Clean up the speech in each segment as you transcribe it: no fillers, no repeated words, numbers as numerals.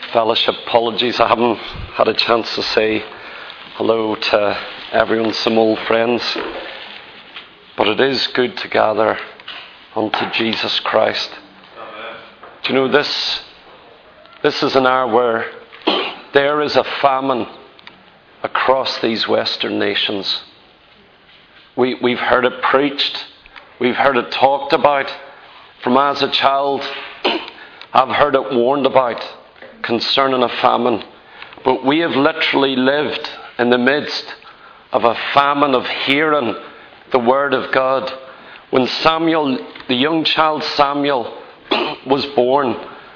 fellowship. Apologies, I haven't had a chance to say hello to everyone, some old friends. But it is good to gather unto Jesus Christ. Do you know this is an hour where there is a famine across these Western nations. We've heard it preached. We've heard it talked about. From as a child, I've heard it warned about concerning a famine. But we have literally lived in the midst of a famine of hearing the Word of God. When Samuel, the young child Samuel, was born,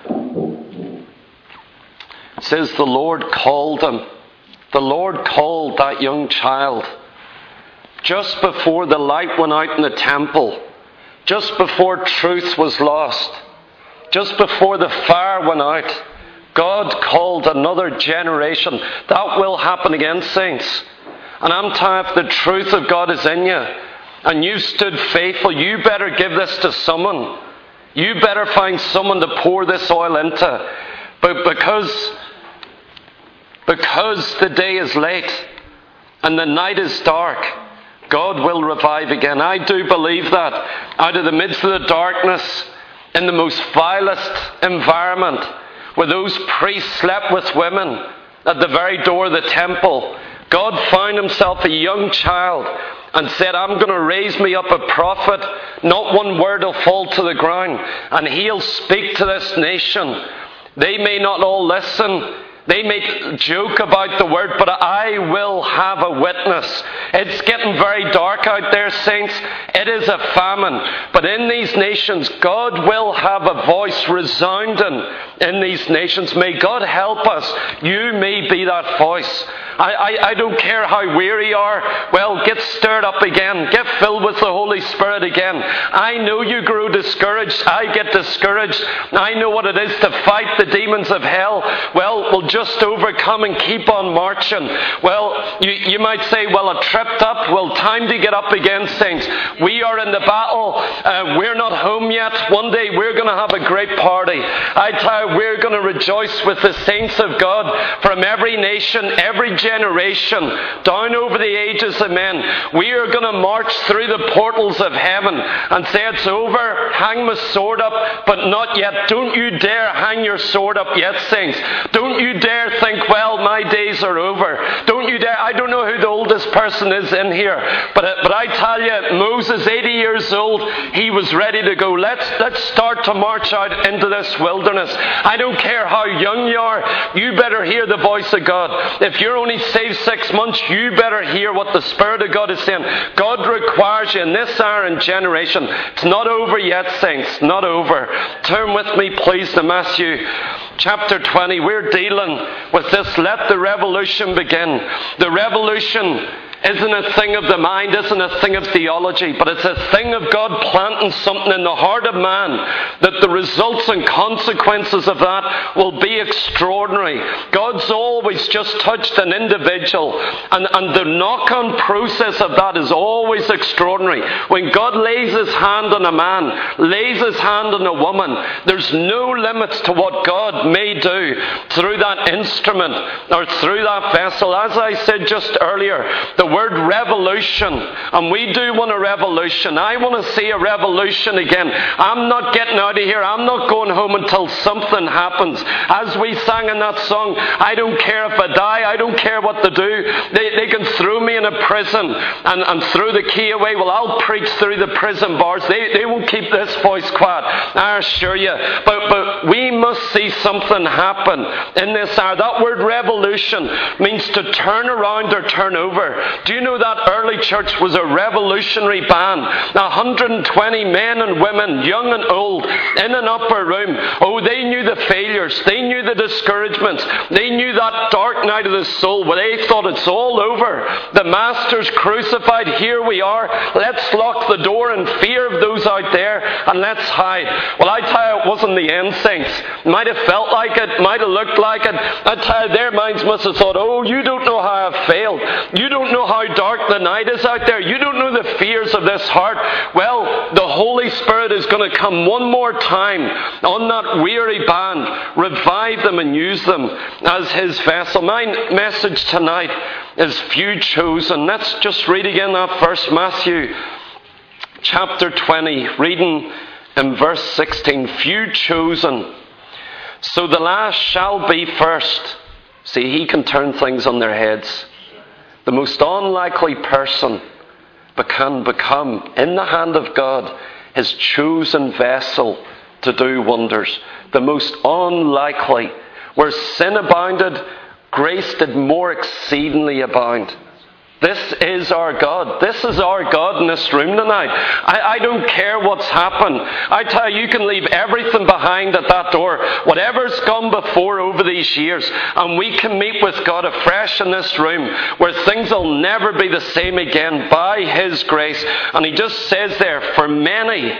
it says the Lord called him. The Lord called that young child. Just before the light went out in the temple, just before truth was lost, just before the fire went out, God called another generation. That will happen again, saints. And I'm telling you, if the truth of God is in you, and you stood faithful, you better give this to someone. You better find someone to pour this oil into. But because the day is late and the night is dark, God will revive again. I do believe that. Out of the midst of the darkness, in the most vilest environment, where those priests slept with women at the very door of the temple, God found himself a young child and said, I'm going to raise me up a prophet. Not one word will fall to the ground. And he'll speak to this nation. They may not all listen. They may joke about the word, but I will have a witness. It's getting very dark out there, saints. It is a famine. But in these nations, God will have a voice resounding in these nations. May God help us. You may be that voice. I don't care how weary you are. Well, get stirred up again. Get filled with the Holy Spirit again. I know you grew discouraged. I get discouraged. I know what it is to fight the demons of hell. Well, we'll just overcome and keep on marching. Well, you might say, well, I tripped up. Well, time to get up again, saints. We are in the battle. We're not home yet. One day we're going to have a great party. I tell you, we're going to rejoice with the saints of God from every nation, every generation, down over the ages of men. We are going to march through the portals of heaven and say, it's over. Hang my sword up, but not yet. Don't you dare hang your sword up yet, saints. Don't you dare think, well, my days are over. Don't you dare. I don't know who the oldest person is in here, but I tell you, Moses, 80 years old, he was ready to go. Let's start to march out into this wilderness. I don't care how young you are. You better hear the voice of God. If you're only saved 6 months, you better hear what the Spirit of God is saying. God requires you in this hour and generation. It's not over yet, saints. Not over. Turn with me, please, to Matthew chapter 20. We're dealing with this. Let the revolution begin. The revolution isn't a thing of the mind, isn't a thing of theology, but it's a thing of God planting something in the heart of man, that the results and consequences of that will be extraordinary. God's always just touched an individual, and the knock-on process of that is always extraordinary. When God lays his hand on a man, lays his hand on a woman, there's no limits to what God may do through that instrument or through that vessel. As I said just earlier, the word revolution, and we do want a revolution. I want to see a revolution again. I'm not getting out of here. I'm not going home until something happens. As we sang in that song, I don't care if I die. I don't care what they do. They can throw me in a prison and throw the key away. Well, I'll preach through the prison bars. They won't keep this voice quiet, I assure you. But we must see something happen in this hour. That word revolution means to turn around or turn over. Do you know that early church was a revolutionary band? 120 men and women, young and old, in an upper room. Oh, they knew the failures. They knew the discouragements. They knew that dark night of the soul where they thought it's all over. The Master's crucified. Here we are. Let's lock the door in fear of those out there and let's hide. Well, I tell you, it wasn't the end, saints. Might have felt like it. Might have looked like it. I tell you, their minds must have thought, oh, you don't know how I've failed. You don't know how dark the night is out there. You don't know the fears of this heart. Well, the Holy Spirit is going to come one more time on that weary band, revive them and use them as His vessel. My message tonight is few chosen. Let's just read again that verse, Matthew chapter 20, reading in verse 16. Few chosen, so the last shall be first. See, He can turn things on their heads. The most unlikely person can become, in the hand of God, His chosen vessel to do wonders. The most unlikely. Where sin abounded, grace did more exceedingly abound. This is our God. This is our God in this room tonight. I don't care what's happened. I tell you, you can leave everything behind at that door. Whatever's gone before over these years. And we can meet with God afresh in this room where things will never be the same again by His grace. And He just says there, for many,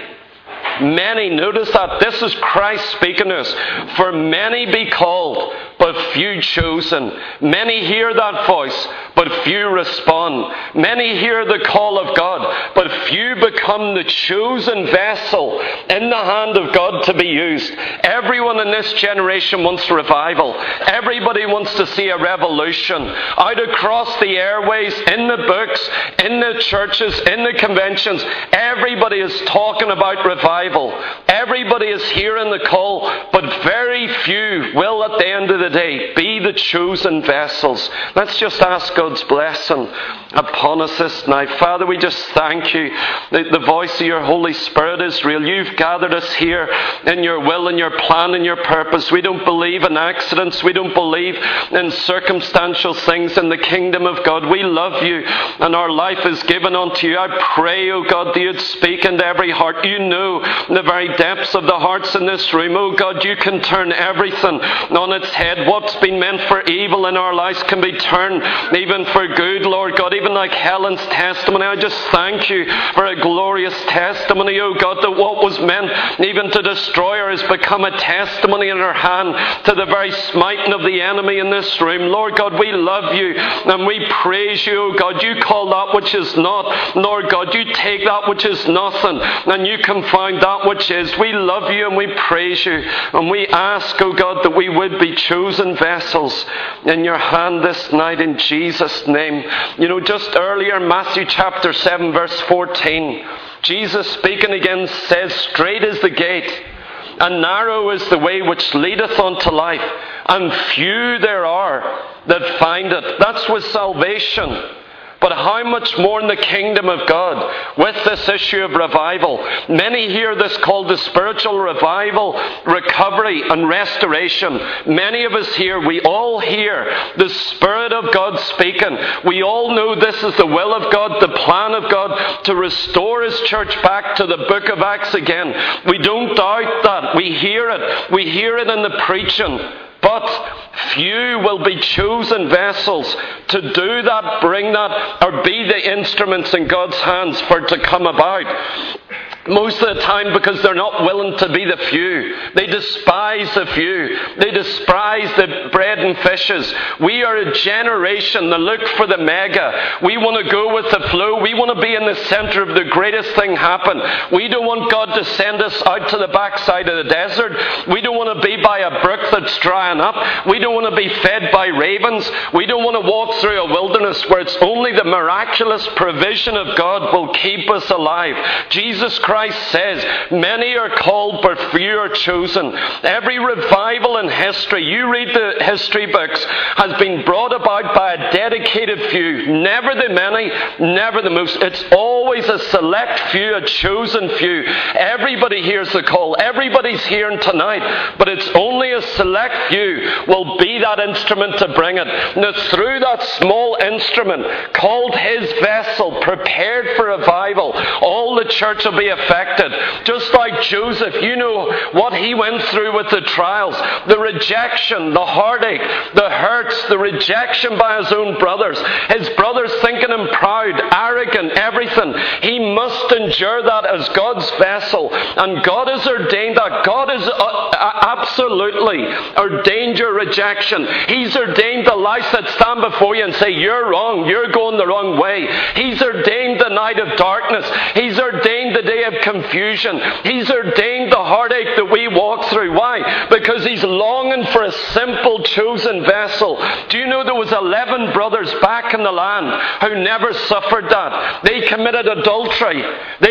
notice that this is Christ speaking to us. For many be called, but few chosen. Many hear that voice, but few respond. Many hear the call of God, but few become the chosen vessel in the hand of God to be used. Everyone in this generation wants revival. Everybody wants to see a revolution. Out across the airways, in the books, in the churches, in the conventions, everybody is talking about revival. Everybody is hearing the call, but very few will at the end of the day be the chosen vessels. Let's just ask God's blessing upon us this night. Father, we just thank You. The voice of Your Holy Spirit is real. You've gathered us here in Your will and Your plan and Your purpose. We don't believe in accidents. We don't believe in circumstantial things in the kingdom of God. We love You and our life is given unto You. I pray, oh God, that You'd speak into every heart. You know the very depths of the hearts in this room. Oh God, You can turn everything on its head. What's been meant for evil in our lives can be turned even for good, Lord God. Even like Helen's testimony, I just thank You for a glorious testimony, oh God, that what was meant even to destroy her has become a testimony in her hand to the very smiting of the enemy in this room. Lord God, we love You and we praise You, oh God. You call that which is not, Lord God. You take that which is nothing and You confound that which is. We love You and we praise You and we ask, oh God, that we would be chosen vessels in Your hand this night in Jesus' name. You know, just earlier, Matthew chapter 7 verse 14, Jesus speaking again says, straight is the gate, and narrow is the way which leadeth unto life, and few there are that find it. That's with salvation. But how much more in the kingdom of God with this issue of revival? Many hear this called the spiritual revival, recovery and restoration. Many of us here, we all hear the Spirit of God speaking. We all know this is the will of God, the plan of God to restore His church back to the book of Acts again. We don't doubt that. We hear it. We hear it in the preaching. But few will be chosen vessels to do that, bring that, or be the instruments in God's hands for it to come about. Most of the time because they're not willing to be the few. They despise the few. They despise the bread and fishes. We are a generation that look for the mega. We want to go with the flow. We want to be in the center of the greatest thing happen. We don't want God to send us out to the backside of the desert. We don't want to be by a brook that's drying up. We don't want to be fed by ravens. We don't want to walk through a wilderness where it's only the miraculous provision of God will keep us alive. Jesus Christ says, many are called but few are chosen. Every revival in history, you read the history books, has been brought about by a dedicated few. Never the many, never the most. It's always a select few, a chosen few. Everybody hears the call. Everybody's hearing tonight. But it's only a select few will be that instrument to bring it. Now through that small instrument called His vessel, prepared for revival, all the church will be a affected. Just like Joseph, you know what he went through with the trials, the rejection, the heartache, the hurts, the rejection by his own brothers. His brothers thinking him proud, arrogant, everything. He must endure that as God's vessel. And God has ordained that. God has absolutely ordained your rejection. He's ordained the life that stand before you and say, you're wrong, you're going the wrong way. He's ordained the night of darkness. He's ordained the day of confusion. He's ordained the heartache that we walk through. Why? Because He's longing for a simple chosen vessel. Do you know there was 11 brothers back in the land who never suffered that? They committed adultery.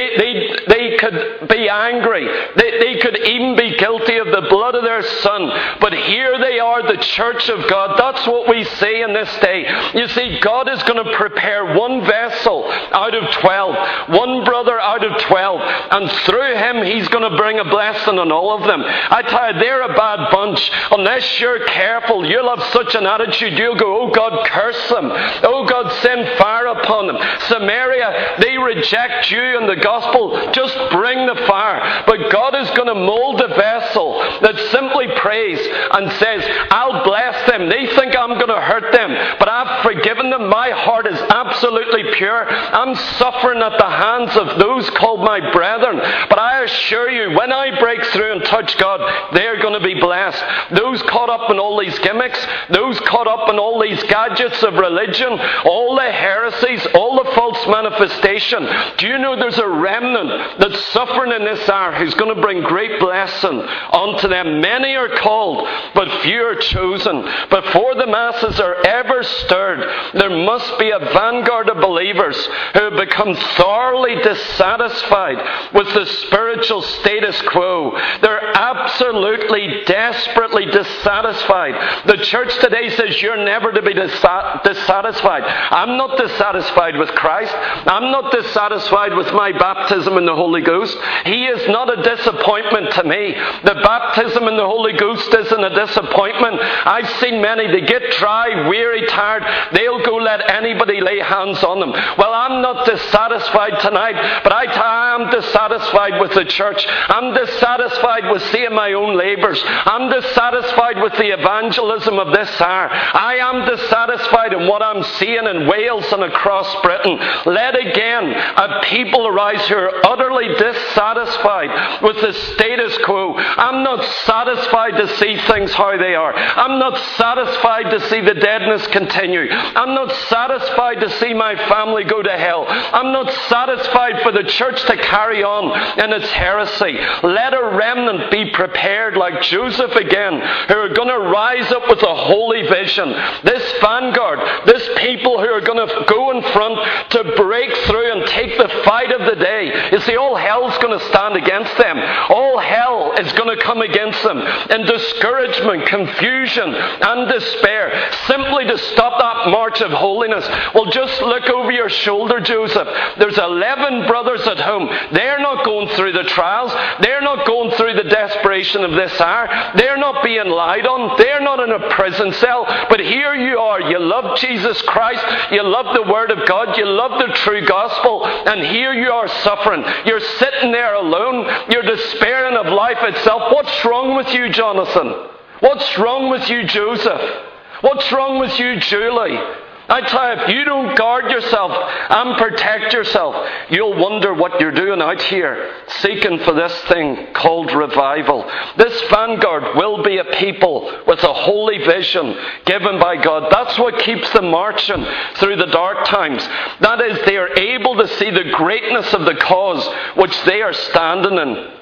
They could be angry. They could even be guilty of the blood of their son. But here they are, the church of God. That's what we see in this day. You see, God is going to prepare one vessel out of 12, one brother out of 12, and through him He's going to bring a blessing on all of them. I tell you, they're a bad bunch. Unless you're careful, you'll have such an attitude, you'll go, oh God, curse them. Oh God, send fire upon them. Samaria, they reject you and the gospel. Just bring the fire. But God is going to mold a vessel that simply prays and says, I'll bless them. They think I'm going to hurt them, but I've forgiven them. My heart is absolutely pure. I'm suffering at the hands of those called my brethren. But I assure you, when I break through and touch God, they're going to be blessed. Those caught up in all these gimmicks, those caught up in all these gadgets of religion, all the heresies, all the false manifestation. Do you know there's a remnant that's suffering in this hour who's going to bring great blessing unto them? Many are called, but few are chosen. Before the masses are ever stirred, there must be a vanguard of believers who have become thoroughly dissatisfied with the spiritual status quo. They're absolutely, desperately dissatisfied. The church today says you're never to be dissatisfied. I'm not dissatisfied with Christ. I'm not dissatisfied with my baptism in the Holy Ghost. He is not a disappointment to me. The baptism in the Holy Ghost isn't a disappointment. I've seen many, they get dry, weary, tired. They'll go let anybody lay hands on them. Well, I'm not dissatisfied tonight, but I am dissatisfied with the church. I'm dissatisfied with seeing my own labours. I'm dissatisfied with the evangelism of this hour. I am dissatisfied in what I'm seeing in Wales and across Britain. Let again a people arise who are utterly dissatisfied with the status quo. I'm not satisfied to see things how they are. I'm not satisfied to see the deadness continue. I'm not satisfied to see my family go to hell. I'm not satisfied for the church to carry on in its heresy. Let a remnant be prepared like Joseph again, who are going to rise up with a holy vision. This vanguard, this people who are going to go in front to break through and take the fight of the day. You see, all hell's going to stand against them. All hell is going to come against them in discouragement, confusion, and despair, simply to stop that march of holiness. Well, just look over your shoulder, Joseph. There's 11 brothers at home. They're not going through the trials. They're not going through the desperation of this hour. They're not being lied on. They're not in a prison cell. But here you are. You love Jesus Christ. You love the Word of God. You love the true gospel. And here you are suffering. You're sitting there alone. You're despairing of life itself. What's wrong with you, Jonathan? What's wrong with you, Joseph? What's wrong with you, Julie? I tell you, if you don't guard yourself and protect yourself, you'll wonder what you're doing out here, seeking for this thing called revival. This vanguard will be a people with a holy vision given by God. That's what keeps them marching through the dark times. That is, they are able to see the greatness of the cause which they are standing in.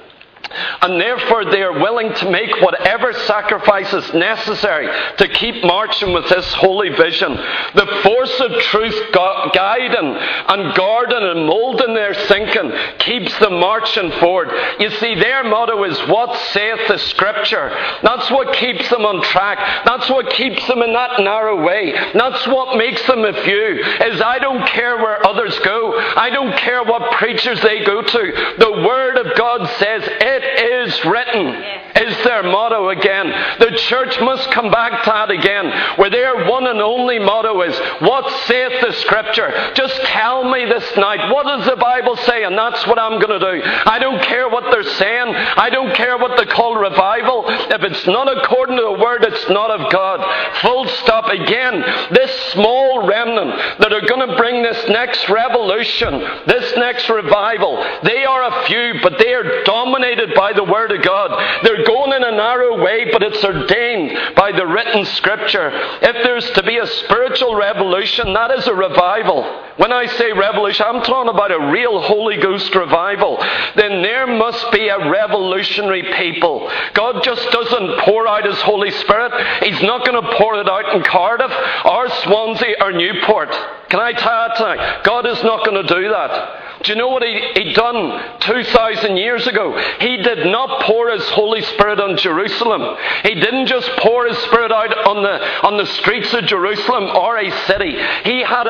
And therefore they are willing to make whatever sacrifices necessary to keep marching with this holy vision. The force of truth guiding and guarding and moulding their thinking keeps them marching forward. You see, their motto is, what saith the Scripture? That's what keeps them on track. That's what keeps them in that narrow way. That's what makes them a few, is I don't care where others go. I don't care what preachers they go to. The Word of God says, it It is written is their motto again. The church must come back to that again, where their one and only motto is, what saith the Scripture? Just tell me this night, what does the Bible say? And that's what I'm going to do. I don't care what they're saying. I don't care what they call revival. If it's not according to the Word, it's not of God. Full stop. Again, this small remnant that are going to bring this next revolution, this next revival, they are a few, but they are dominated by the Word of God. They're going in a narrow way, but it's ordained by the written Scripture. If there's to be a spiritual revolution, that is a revival. When I say revolution, I'm talking about a real Holy Ghost revival. Then there must be a revolutionary people. God just doesn't pour out His Holy Spirit. He's not going to pour it out in Cardiff or Swansea or Newport. Can I tell you tonight? God is not going to do that. Do you know what he done 2,000 years ago? He did not pour His Holy Spirit on Jerusalem. He didn't just pour His Spirit out on the streets of Jerusalem or a city. He had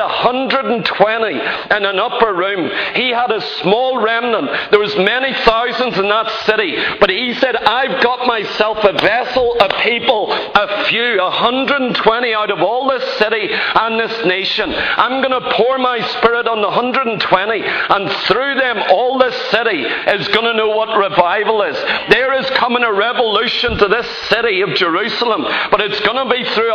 120 in an upper room. He had a small remnant. There was many thousands in that city. But He said, I've got myself a vessel, a people, a few, 120 out of all this city and this nation. I'm going to pour my Spirit on the 120, and through them all this city is going to know what revival is. There is coming a revolution to this city of Jerusalem, but it's going to be through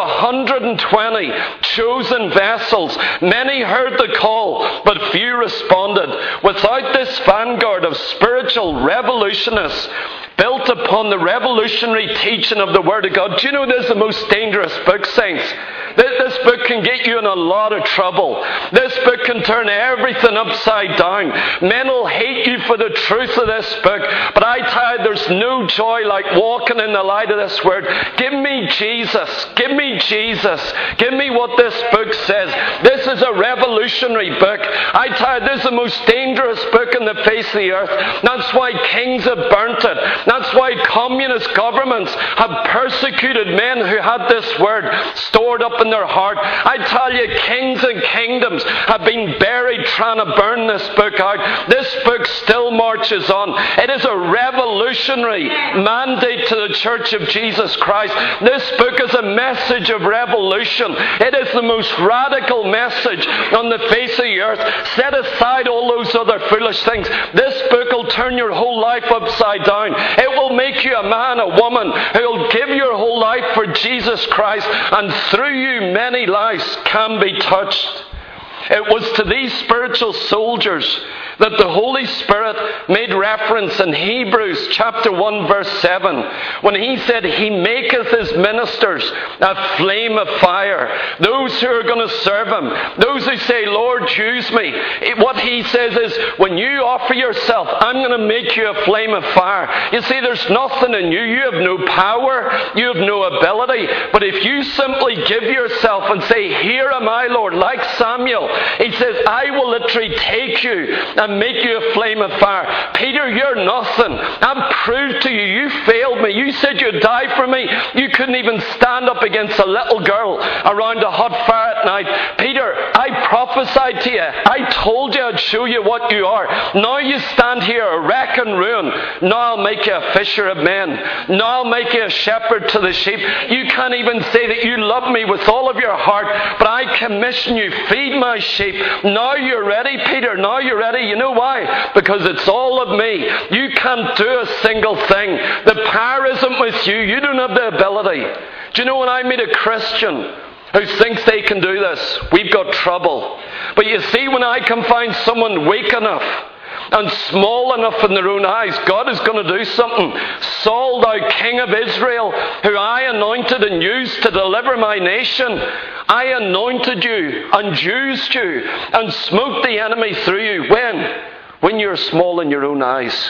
120 chosen vessels. Many heard the call, but few responded. Without this vanguard of spiritual revolutionists built upon the revolutionary teaching of the Word of God. Do you know this is the most dangerous book, saints? This book can get you in a lot of trouble. This book can turn everything upside down. Men will hate you for the truth of this book, but I tell you, there's no joy like walking in the light of this Word. Give me Jesus. Give me Jesus. Give me what this book says. This is a revolutionary book. I tell you, this is the most dangerous book on the face of the earth. That's why kings have burnt it. That's why communist governments have persecuted men who had this Word stored up in their heart. I tell you, kings and kingdoms have been buried trying to burn this book out. This book still marches on. It is a revolutionary mandate to the Church of Jesus Christ. This book is a message of revolution. It is the most radical message on the face of the earth. Set aside all those other foolish things. This book will turn your whole life upside down. It will make you a man, a woman who will give your whole life for Jesus Christ, and through you many lives can be touched. It was to these spiritual soldiers that the Holy Spirit made reference in Hebrews chapter 1 verse 7 when He said He maketh His ministers a flame of fire. Those who are going to serve Him, those who say, Lord, use me. What He says is, when you offer yourself, I'm going to make you a flame of fire. You see, there's nothing in you. You have no power. You have no ability. But if you simply give yourself and say, here am I, Lord, like Samuel, He says, I will literally take you and make you a flame of fire. Peter, you're nothing. I've proved to you, you failed me. You said you'd die for me. You couldn't even stand up against a little girl around a hot fire at night. Peter, I prophesied to you. I told you I'd show you what you are. Now you stand here a wreck and ruin. Now I'll make you a fisher of men. Now I'll make you a shepherd to the sheep. You can't even say that you love me with all of your heart, but I commission you, feed my sheep. Now you're ready, Peter. Now you're ready. You know why? Because it's all of me. You can't do a single thing. The power isn't with you. You don't have the ability. Do you know, when I meet a Christian who thinks they can do this, we've got trouble. But you see, when I can find someone weak enough and small enough in their own eyes, God is going to do something. Saul, thou king of Israel, who I anointed and used to deliver my nation, I anointed you and used you and smote the enemy through you. When you're small in your own eyes.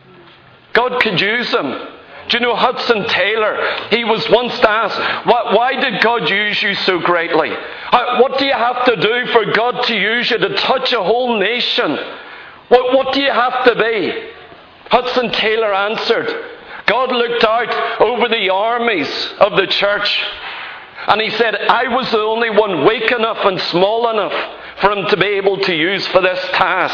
God could use them. Do you know Hudson Taylor? He was once asked, why did God use you so greatly? What do you have to do for God to use you to touch a whole nation? What do you have to be? Hudson Taylor answered, God looked out over the armies of the church, and He said, I was the only one weak enough and small enough for Him to be able to use for this task.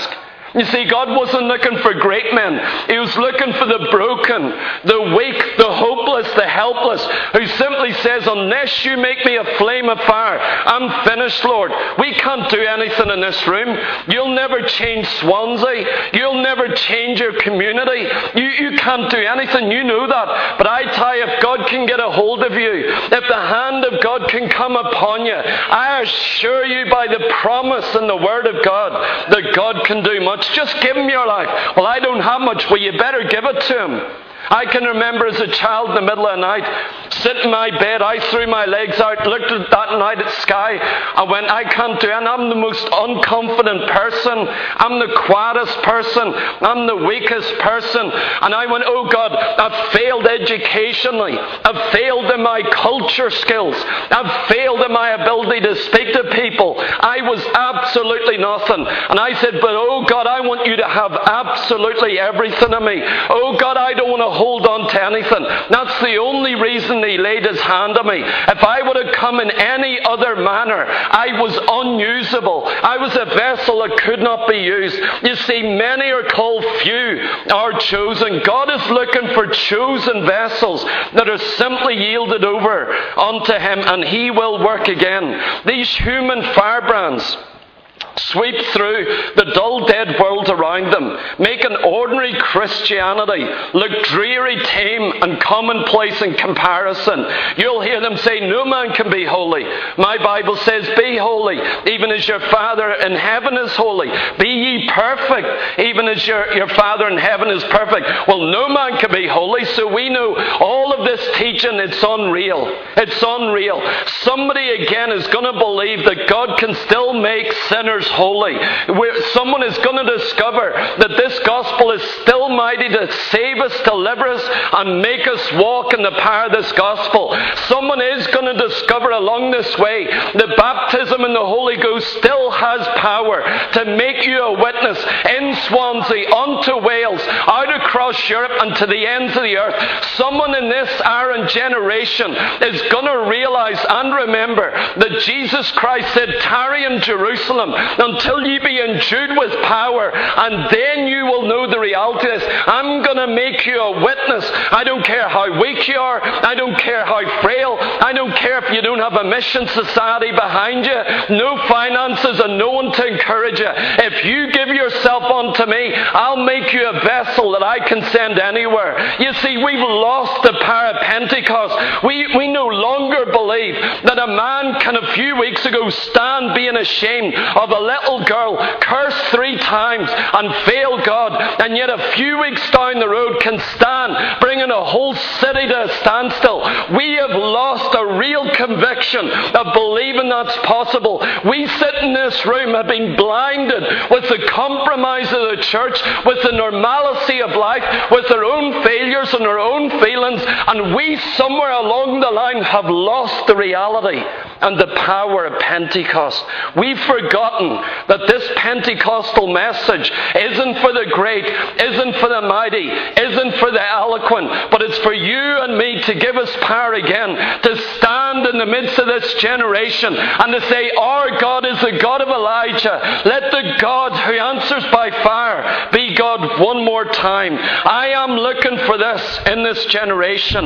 You see, God wasn't looking for great men. He was looking for the broken, the weak, the hopeless, the helpless, who simply says, unless you make me a flame of fire, I'm finished, Lord. We can't do anything in this room. You'll never change Swansea. You'll never change your community. You can't do anything. You know that. But I tell you, if God can get a hold of you, if the hand of God can come upon you, I assure you by the promise and the word of God that God can do much. Just give him your life. Well, I don't have much. Well, you better give it to him. I can remember as a child in the middle of the night, sitting in my bed, I threw my legs out, looked at that night at sky, and went, I can't do it. And I'm the most unconfident person. I'm the quietest person. I'm the weakest person. And I went, oh God, I've failed educationally. I've failed in my culture skills. I've failed in my ability to speak to people. I was absolutely nothing. And I said, but oh God, I want you to have absolutely everything of me. Oh God, I don't want to hold on to anything. That's the only reason he laid his hand on me. If I would have come in any other manner, I was unusable. I was a vessel that could not be used. You see, many are called, few are chosen. God is looking for chosen vessels that are simply yielded over unto him, and he will work again. These human firebrands sweep through the dull, dead world around them, making ordinary Christianity look dreary, tame, and commonplace in comparison. You'll hear them say, no man can be holy. My Bible says, be holy, even as your Father in heaven is holy. Be ye perfect, even as your Father in heaven is perfect. Well, no man can be holy, so we know all of this teaching, it's unreal. It's unreal. Somebody again is going to believe that God can still make sinners holy. Someone is going to discover that this gospel is still mighty to save us, deliver us, and make us walk in the power of this gospel. Someone is going to discover along this way that baptism in the Holy Ghost still has power to make you a witness in Swansea, unto Wales, out across Europe, and to the ends of the earth. Someone in this hour and generation is going to realize and remember that Jesus Christ said, tarry in Jerusalem until you be endued with power, and then you will know the reality of this. I'm going to make you a witness. I don't care how weak you are. I don't care how frail. I don't care if you don't have a mission society behind you, no finances, and no one to encourage you. If you give yourself unto me, I'll make you a vessel that I can send anywhere. You see, we've lost the power of Pentecost. We no longer believe that a man can a few weeks ago stand being ashamed of a little girl, curse 3 times and fail God, and yet a few weeks down the road can stand, bringing a whole city to a standstill. We have lost a real conviction of believing that's possible. We sit in this room have been blinded with the compromise of the church, with the normalcy of life, with our own failures and our own feelings, and we somewhere along the line have lost the reality and the power of Pentecost. We've forgotten that this Pentecostal message isn't for the great, isn't for the mighty, isn't for the eloquent, but it's for you and me to give us power again, to stand in the midst of this generation and to say, our God is the God of Elijah. Let the God who answers by fire be God one more time. I am looking for this in this generation.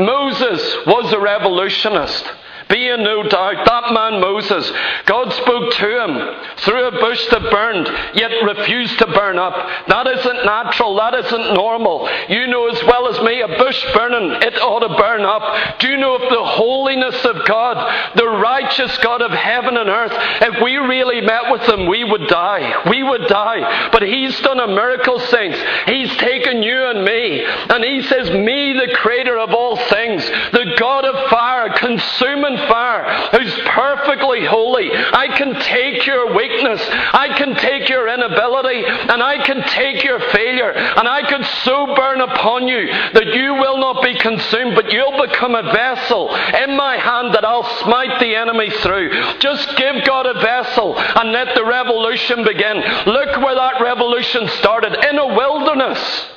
Moses was a revolutionist. Be in no doubt, that man Moses, God spoke to him through a bush that burned, yet refused to burn up. That isn't natural, that isn't normal. You know as well as me, a bush burning, it ought to burn up. Do you know if the holiness of God, the righteous God of heaven and earth, if we really met with him, we would die. We would die. But he's done a miracle, saints. He's taken you and me, and he says, me, the creator of all things, the God of fire, consuming fire, who's perfectly holy. I can take your weakness, I can take your inability, and I can take your failure, and I can so burn upon you that you will not be consumed, but you'll become a vessel in my hand that I'll smite the enemy through. Just give God a vessel and let the revolution begin. Look where that revolution started, in a wilderness.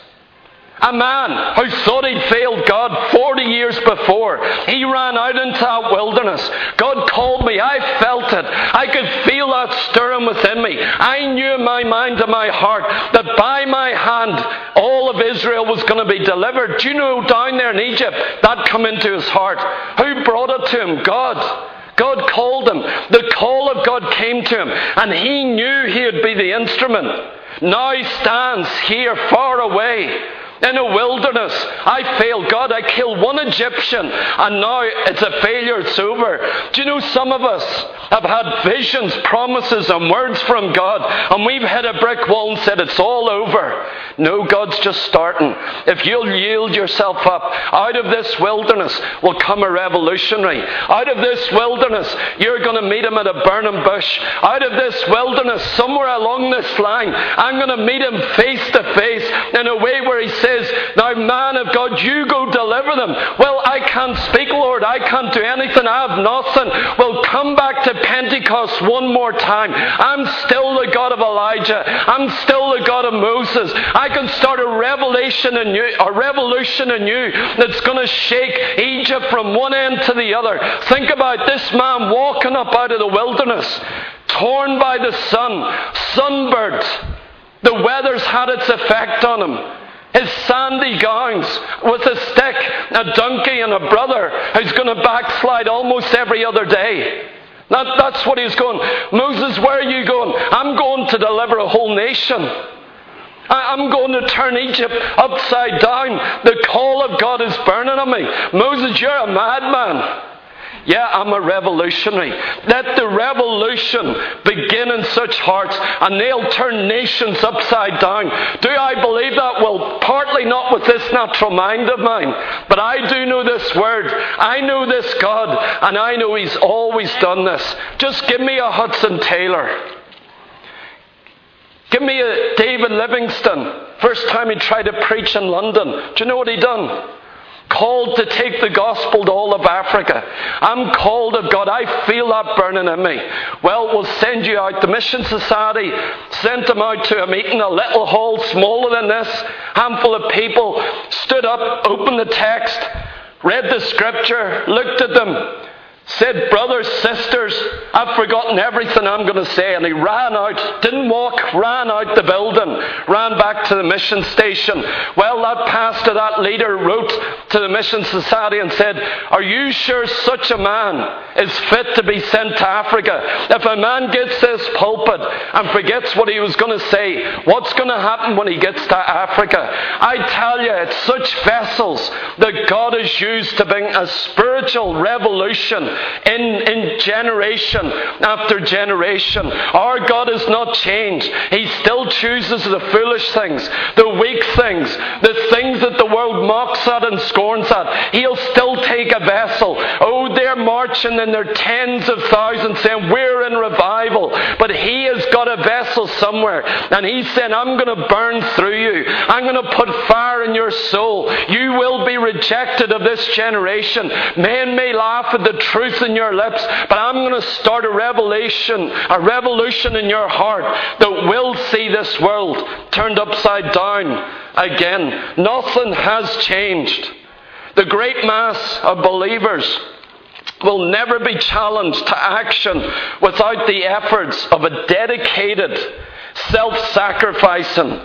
A man who thought he'd failed God 40 years before. He ran out into that wilderness. God called me. I felt it. I could feel that stirring within me. I knew in my mind and my heart that by my hand all of Israel was going to be delivered. Do you know, down there in Egypt, that come into his heart. Who brought it to him? God. God called him. The call of God came to him, and he knew he would be the instrument. Now he stands here far away in a wilderness. I failed. God, I killed one Egyptian, and now it's a failure. It's over. Do you know, some of us have had visions, promises, and words from God, and we've hit a brick wall and said it's all over. No, God's just starting. If you'll yield yourself up, out of this wilderness will come a revolutionary. Out of this wilderness, you're going to meet him at a burning bush. Out of this wilderness, somewhere along this line, I'm going to meet him face to face in a way where he says, now, man of God, you go deliver them. Well, I can't speak, Lord. I can't do anything. I have nothing. Well, come back to Pentecost one more time. I'm still the God of Elijah. I'm still the God of Moses. I can start a revolution in you that's going to shake Egypt from one end to the other. Think about this man walking up out of the wilderness, torn by the sun, sunburnt. The weather's had its effect on him. His sandy gowns, with a stick, a donkey, and a brother who's going to backslide almost every other day. That's what he's going. Moses, where are you going? I'm going to deliver a whole nation. I'm going to turn Egypt upside down. The call of God is burning on me. Moses, you're a madman. Yeah, I'm a revolutionary. Let the revolution begin in such hearts, and they'll turn nations upside down. Do I believe that? Well, partly not with this natural mind of mine, but I do know this word. I know this God, and I know he's always done this. Just give me a Hudson Taylor. Give me a David Livingstone. First time he tried to preach in London. Do you know what he done? Called to take the gospel to all of Africa. I'm called of God. I feel that burning in me. Well, we'll send you out. The Mission Society sent them out to a meeting, a little hall smaller than this. Handful of people stood up, opened the text, read the scripture, looked at them, said, brothers, sisters, I've forgotten everything I'm going to say. And he ran out, didn't walk, ran out the building, ran back to the mission station. Well, that pastor, that leader, wrote to the Mission Society and said, are you sure such a man is fit to be sent to Africa? If a man gets this pulpit and forgets what he was going to say, what's going to happen when he gets to Africa? I tell you, it's such vessels that God has used to bring a spiritual revolution in generation after generation. Our God has not changed. He still chooses the foolish things, the weak things, the things that the world mocks at and scorns at. He'll still take a vessel. Oh, they're marching in their tens of thousands saying, we're in revival. But he has got a vessel somewhere. And he's saying, I'm going to burn through you. I'm going to put fire in your soul. You will be rejected of this generation. Men may laugh at the truth in your lips, but I'm going to start a revolution in your heart that will see this world turned upside down again. Nothing has changed. The great mass of believers will never be challenged to action without the efforts of a dedicated, self-sacrificing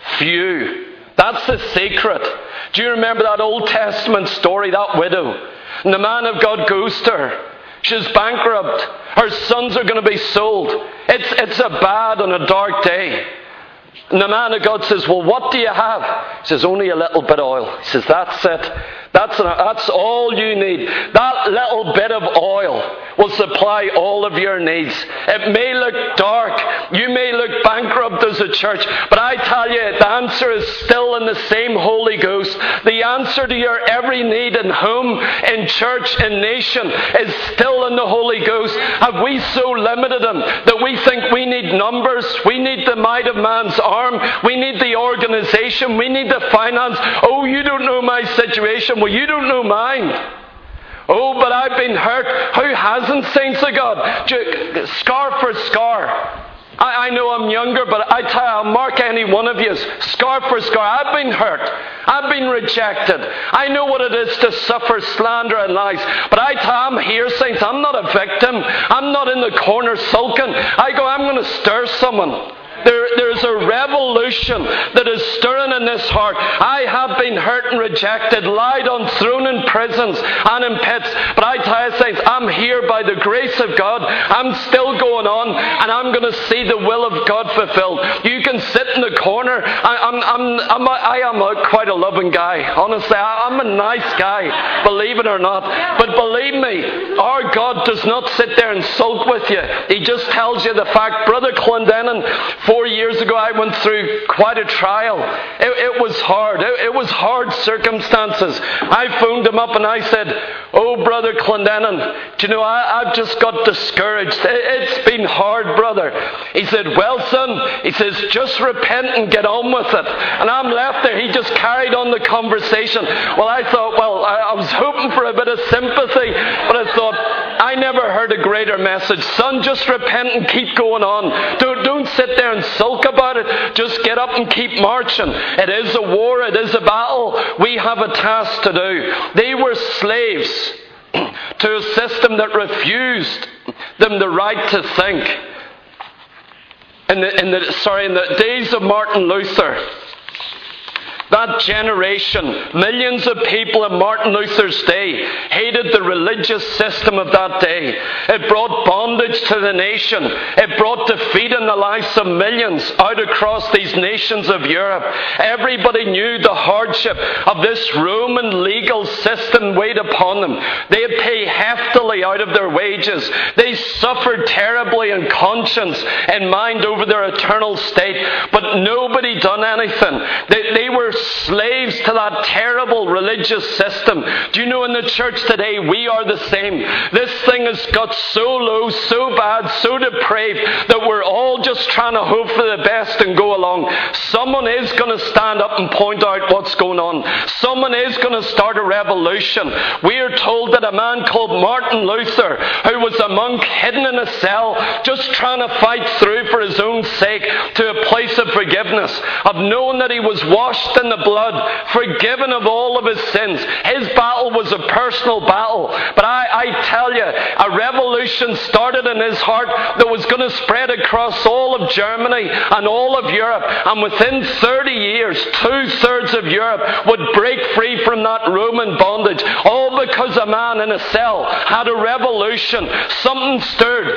few. That's the secret. Do you remember that Old Testament story, that widow? And the man of God goes to her. She's bankrupt. Her sons are going to be sold. It's a bad and a dark day. And the man of God says, well, what do you have? He says, only a little bit of oil. He says, that's it. That's all you need. That little bit of oil will supply all of your needs. It may look dark. You may look bankrupt as a church. But I tell you, the answer is still in the same Holy Ghost. The answer to your every need in home, in church, in nation is still in the Holy Ghost. Have we so limited him that we think we need numbers? We need the might of man's arm. We need the organization. We need the finance. Oh, you don't know my situation. Well, you don't know mine. Oh, but I've been hurt. Who hasn't, saints of God? Scar for scar. I know I'm younger, but I tell you, I'll mark any one of you scar for scar. I've been hurt. I've been rejected. I know what it is to suffer slander and lies. But I tell you, I'm here, saints. I'm not a victim. I'm not in the corner sulking. I'm going to stir someone. There's a revolution that is stirring in this heart. I have been hurt and rejected, lied on, thrown in prisons and in pits. But I tell you, saints, I'm here by the grace of God. I'm still going on, and I'm going to see the will of God fulfilled. You can sit in the corner. I am quite a loving guy. Honestly, I'm a nice guy, believe it or not. But believe me, our God does not sit there and sulk with you. He just tells you the fact. Brother Clendenin, 4 years ago, I went through quite a trial. It was hard. It was hard circumstances. I phoned him up and I said, "Oh, Brother Clendenin, do you know, I've just got discouraged. It's been hard, brother." He said, "Well, son," he says, "just repent and get on with it." And I'm left there. He just carried on the conversation. Well, I thought, I was hoping for a bit of sympathy, but I thought, I never heard a greater message. Son, just repent and keep going on. Don't sit there and sulk about it. Just get up and keep marching. It is a war. It is a battle. We have a task to do. They were slaves to a system that refused them the right to think. In the days of Martin Luther, that generation, millions of people in Martin Luther's day hated the religious system of that day. It brought bondage to the nation. It brought defeat in the lives of millions out across these nations of Europe. Everybody knew the hardship of this Roman legal system weighed upon them. They'd pay heftily out of their wages. They suffered terribly in conscience and mind over their eternal state, but nobody done anything. They were slaves to that terrible religious system. Do you know, in the church today, we are the same. This thing has got so low, so bad, so depraved, that we're all just trying to hope for the best and go along. Someone is going to stand up and point out what's going on. Someone is going to start a revolution. We are told that a man called Martin Luther, who was a monk hidden in a cell, just trying to fight through for his own sake to a place of forgiveness, of knowing that he was washed in the blood, forgiven of all of his sins. His battle was a personal battle. But I tell you, a revolution started in his heart that was going to spread across all of Germany and all of Europe. And within 30 years, 2/3 of Europe would break free from that Roman bondage. All because a man in a cell had a revolution. Something stirred.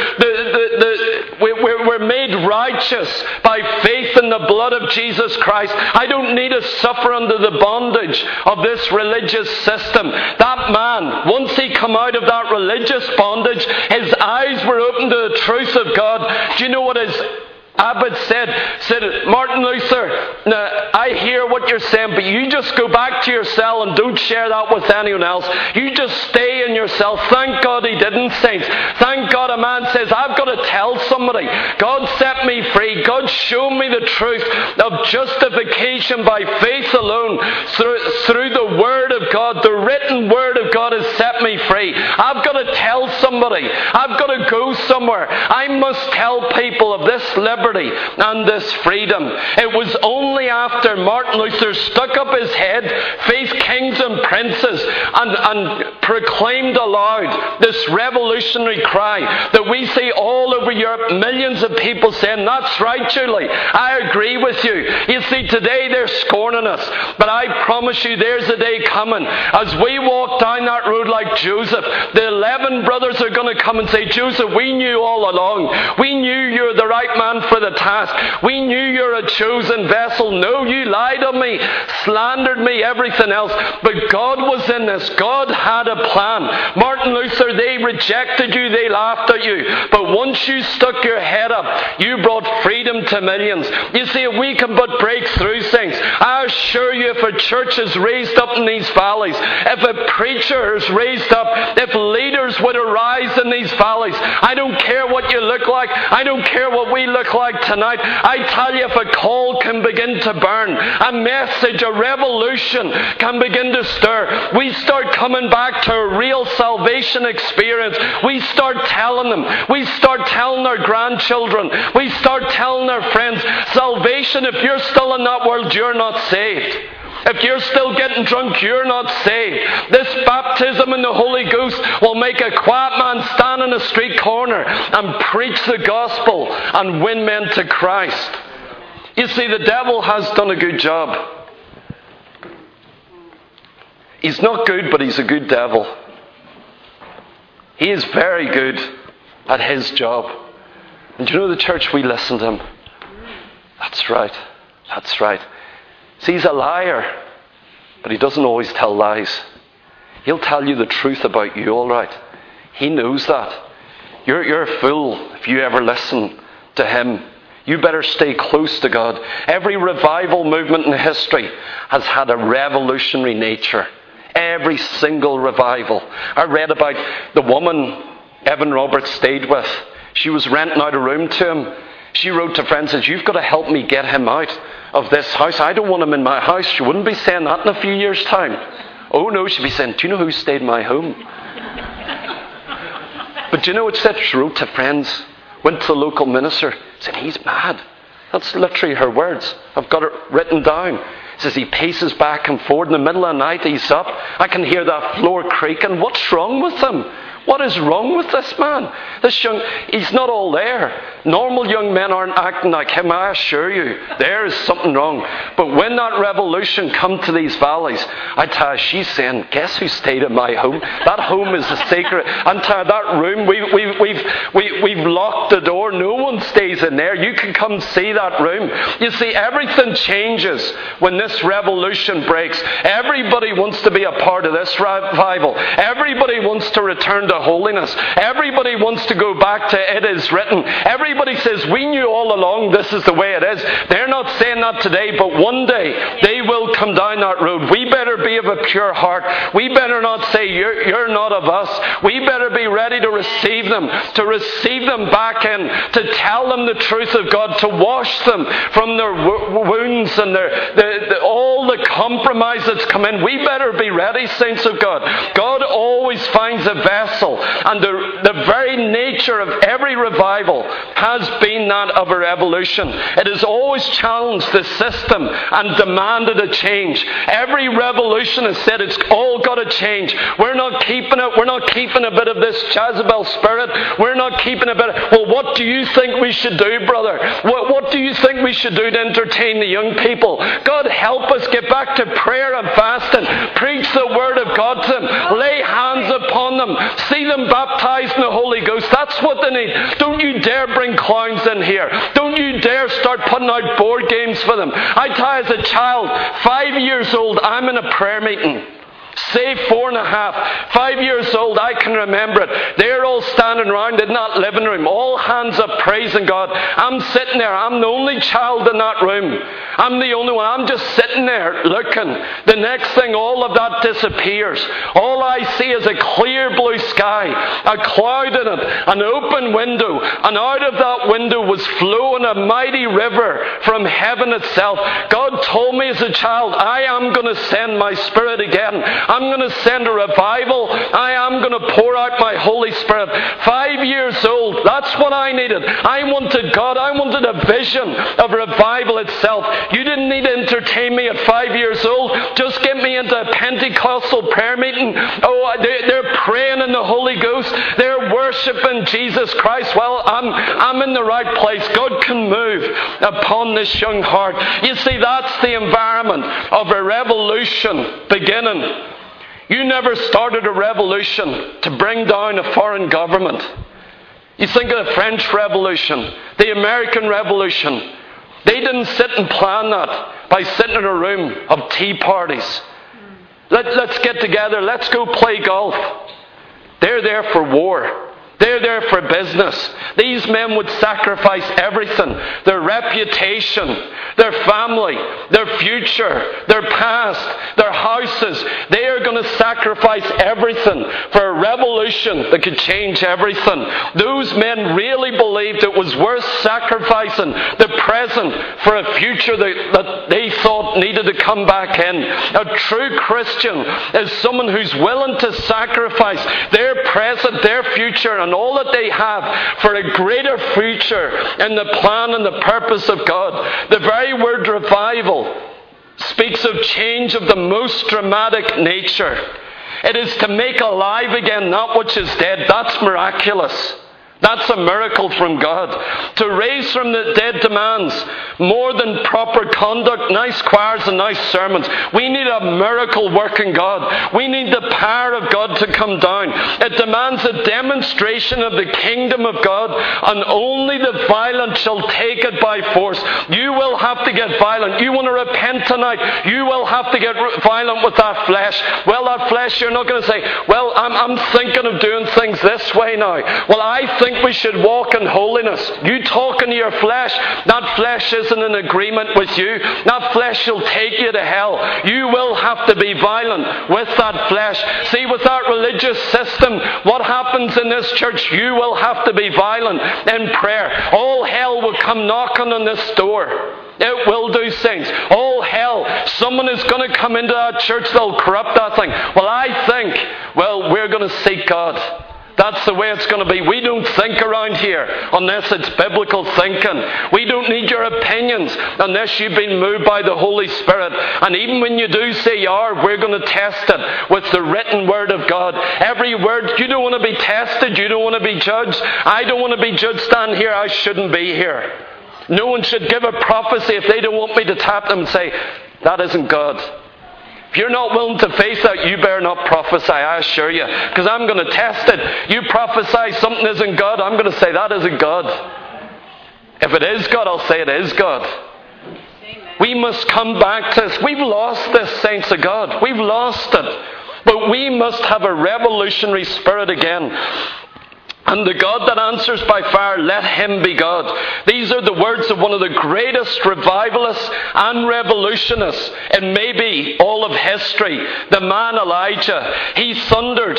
We're made righteous by faith in the blood of Jesus Christ. I don't need to suffer under the bondage of this religious system. That man, once he come out of that religious bondage, his eyes were opened to the truth of God. Do you know what his abbot said, "Martin Luther, now, I hear what you're saying, but you just go back to your cell and don't share that with anyone else. You just stay in your cell." Thank God he didn't, saints. Thank God a man says, "I've got to tell somebody. God set me free. God showed me the truth of justification by faith alone through the Word of God. The written Word of God has set me free. I've got to tell somebody. I've got to go somewhere. I must tell people of this liberty and this freedom." It was only after Martin Luther stuck up his head, faced kings and princes, and proclaimed aloud this revolutionary cry that we see all over Europe millions of people saying, "That's right, Julie, I agree with you." You see, today they're scorning us, but I promise you there's a day coming as we walk down that road like Joseph. The 11 brothers are going to come and say, "Joseph, we knew all along. We knew you're the right man for the task. We knew you're a chosen vessel. No, you lied on me, slandered me, everything else. But God was in this. God had a plan." Martin Luther, they rejected you, they laughed at you. But once you stuck your head up, you brought freedom to millions. You see, if we can but break through things, I assure you, if a church is raised up in these valleys, if a preacher is raised up, if leaders would arise in these valleys, I don't care what you look like, I don't care what we look like, like tonight, I tell you, if a call can begin to burn, a message, a revolution can begin to stir, we start coming back to a real salvation experience. We start telling them. We start telling our grandchildren. We start telling our friends. Salvation, if you're still in that world, you're not saved. If you're still getting drunk, you're not saved. This baptism in the Holy Ghost will make a quiet man stand in a street corner and preach the gospel and win men to Christ. You see, the devil has done a good job. He's not good, but he's a good devil. He is very good at his job. And do you know the church, we listen to him? That's right. That's right. See, he's a liar, but he doesn't always tell lies. He'll tell you the truth about you, all right. He knows that. You're a fool if you ever listen to him. You better stay close to God. Every revival movement in history has had a revolutionary nature. Every single revival. I read about the woman Evan Roberts stayed with. She was renting out a room to him. She wrote to friends and said, "You've got to help me get him out of this house. I don't want him in my house." She wouldn't be saying that in a few years' time. Oh no, she'd be saying, "Do you know who stayed in my home?" But do you know what she said? She wrote to friends, went to the local minister, said, "He's mad." That's literally her words. I've got it written down. Says he paces back and forward in the middle of the night. He's up. I can hear that floor creaking. What's wrong with him? What is wrong with this man? He's not all there. Normal young men aren't acting like him, I assure you. There is something wrong. But when that revolution come to these valleys, I tell you, she's saying, "Guess who stayed in my home? That home is a secret." And tell you, that room, we've locked the door. No one stays in there. You can come see that room. You see, everything changes when this revolution breaks. Everybody wants to be a part of this revival. Everybody wants to return to holiness. Everybody wants to go back to "it is written." Everybody says, "We knew all along this is the way it is." They're not saying that today, but one day they will come down that road. We better be of a pure heart. We better not say, you're not of us. We better be ready to receive them back in, to tell them the truth of God, to wash them from their wounds and all the compromise that's come in. We better be ready, saints of God. God always finds a vessel. And the very nature of every revival has been that of a revolution. It has always challenged the system and demanded a change. Every revolution has said it's all got to change. We're not keeping it. We're not keeping a bit of this Jezebel spirit. We're not keeping a bit of, "Well, what do you think we should do, brother? What do you think we should do to entertain the young people?" God help us get back to prayer and fasting. Preach the word of God to them. Lay hands upon them. See them baptized in the Holy Ghost. That's what they need. Don't you dare bring clowns in here. Don't you dare start putting out board games for them. I tell you, as a child, 5 years old, I'm in a prayer meeting. Say 4.5. 5 years old, I can remember it. They're all standing around in that living room, all hands up praising God. I'm sitting there. I'm the only child in that room. I'm the only one. I'm just sitting there looking. The next thing, all of that disappears. All I see is a clear blue sky, a cloud in it, an open window, and out of that window was flowing a mighty river from heaven itself. God told me as a child, I am going to send my Spirit again. I'm going to send a revival. I am going to pour out my Holy Spirit. 5 years old, that's what I needed. I wanted God. I wanted a vision of revival itself. You didn't need to entertain me at 5 years old. Just get me into a Pentecostal prayer meeting. Oh, they're praying in the Holy Ghost. They're worshiping Jesus Christ. Well, I'm in the right place. God can move upon this young heart. You see, that's the environment of a revolution beginning. You never started a revolution to bring down a foreign government. You think of the French Revolution, the American Revolution. They didn't sit and plan that by sitting in a room of tea parties. Let's get together. Let's go play golf. They're there for war. They're there for business. These men would sacrifice everything. Their reputation, their family, their future, their past, their houses. They are going to sacrifice everything for a revolution that could change everything. Those men really believed it was worth sacrificing the present for a future that they thought needed to come back in. A true Christian is someone who's willing to sacrifice their present, their future, and all that they have for a greater future in the plan and the purpose of God. The very word revival speaks of change of the most dramatic nature. It is to make alive again that which is dead. That's miraculous. That's a miracle from God. To raise from the dead demands more than proper conduct, nice choirs and nice sermons. We need a miracle working God. We need the power of God to come down. It demands a demonstration of the kingdom of God, and only the violent shall take it by force. You will have to get violent. You want to repent tonight, you will have to get violent with that flesh. Well, that flesh, you're not going to say, well, I'm thinking of doing things this way now. Well, I think we should walk in holiness. You talking to your flesh, that flesh isn't in agreement with you. That flesh will take you to hell. You will have to be violent with that flesh. See, with that religious system, what happens in this church, you will have to be violent in prayer. All hell will come knocking on this door. It will do things. All hell. Someone is going to come into that church, they'll corrupt that thing. Well, I think, we're going to seek God. That's the way it's going to be. We don't think around here unless it's biblical thinking. We don't need your opinions unless you've been moved by the Holy Spirit. And even when you do say you are, we're going to test it with the written Word of God. Every word, you don't want to be tested. You don't want to be judged. I don't want to be judged standing here. I shouldn't be here. No one should give a prophecy if they don't want me to tap them and say, that isn't God. If you're not willing to face that, you better not prophesy, I assure you. Because I'm going to test it. You prophesy something isn't God, I'm going to say that isn't God. If it is God, I'll say it is God. We must come back to this. We've lost this, saints of God. We've lost it. But we must have a revolutionary spirit again. And the God that answers by fire, let him be God. These are the words of one of the greatest revivalists and revolutionists in maybe all of history, the man Elijah. He thundered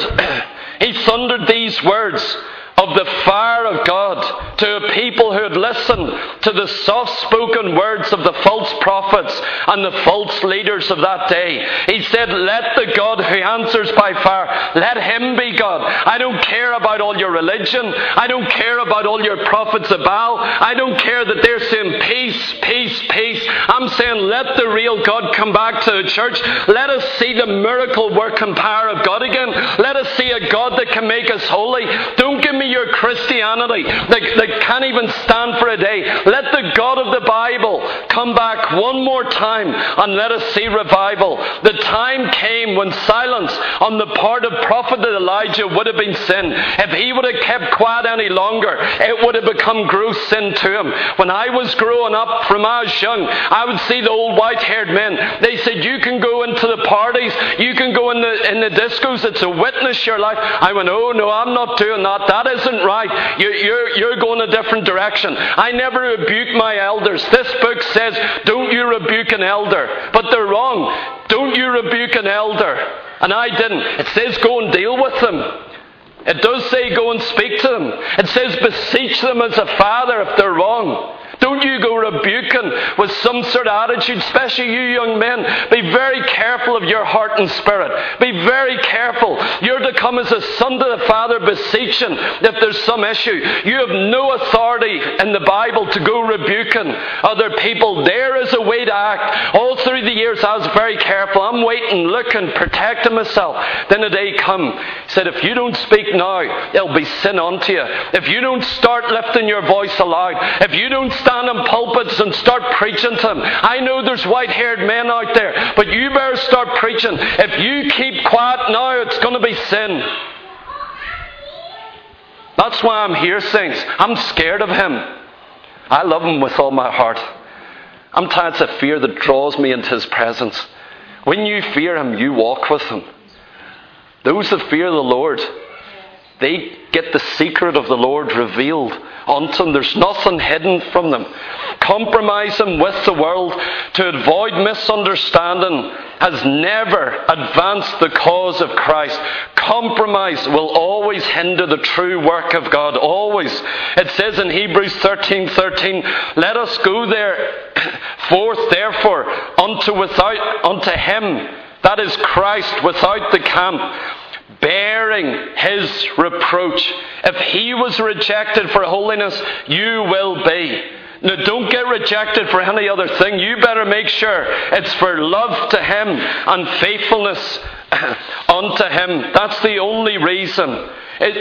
these words of the fire of God to a people who had listened to the soft-spoken words of the false prophets and the false leaders of that day. He said, let the God who answers by fire, let him be God. I don't care about all your religion. I don't care about all your prophets of Baal. I don't care that they're saying peace, peace, peace. I'm saying let the real God come back to the church. Let us see the miracle working power of God again. Let us see a God that can make us holy. Don't give me your Christianity that can't even stand for a day. Let the God of the Bible come back one more time and let us see revival. The time came when silence on the part of Prophet Elijah would have been sin. If he would have kept quiet any longer, it would have become gross sin to him. When I was growing up, from I was young, I would see the old white-haired men. They said, you can go into the parties, you can go in the discos, it's a witness your life. I went, oh no, I'm not doing that. That isn't right. You're going a different direction. I never rebuke my elders. This book says, don't you rebuke an elder. But they're wrong. Don't you rebuke an elder. And I didn't. It says go and deal with them. It does say go and speak to them. It says beseech them as a father if they're wrong. Don't you go rebuking with some sort of attitude, especially you young men. Be very careful of your heart and spirit. Be very careful. You're to come as a son to the Father beseeching if there's some issue. You have no authority in the Bible to go rebuking other people. There is a way to act. All through the years I was very careful. I'm waiting, looking, protecting myself. Then a day come. He said, if you don't speak now, it'll be sin unto you. If you don't start lifting your voice aloud, if you don't stand in pulpits and start preaching to them. I know there's white-haired men out there, but you better start preaching. If you keep quiet now, it's going to be sin. That's why I'm here, saints. I'm scared of him. I love him with all my heart. I'm tired of fear that draws me into his presence. When you fear him, you walk with him. Those that fear the Lord, They get the secret of the Lord revealed unto them. There's nothing hidden from them. Compromising with the world to avoid misunderstanding has never advanced the cause of Christ. Compromise will always hinder the true work of God. Always. It says in Hebrews 13:13, let us go forth therefore unto him, that is Christ, without the camp, bearing his reproach. If he was rejected for holiness, you will be. Now, don't get rejected for any other thing. You better make sure it's for love to him and faithfulness unto him. That's the only reason.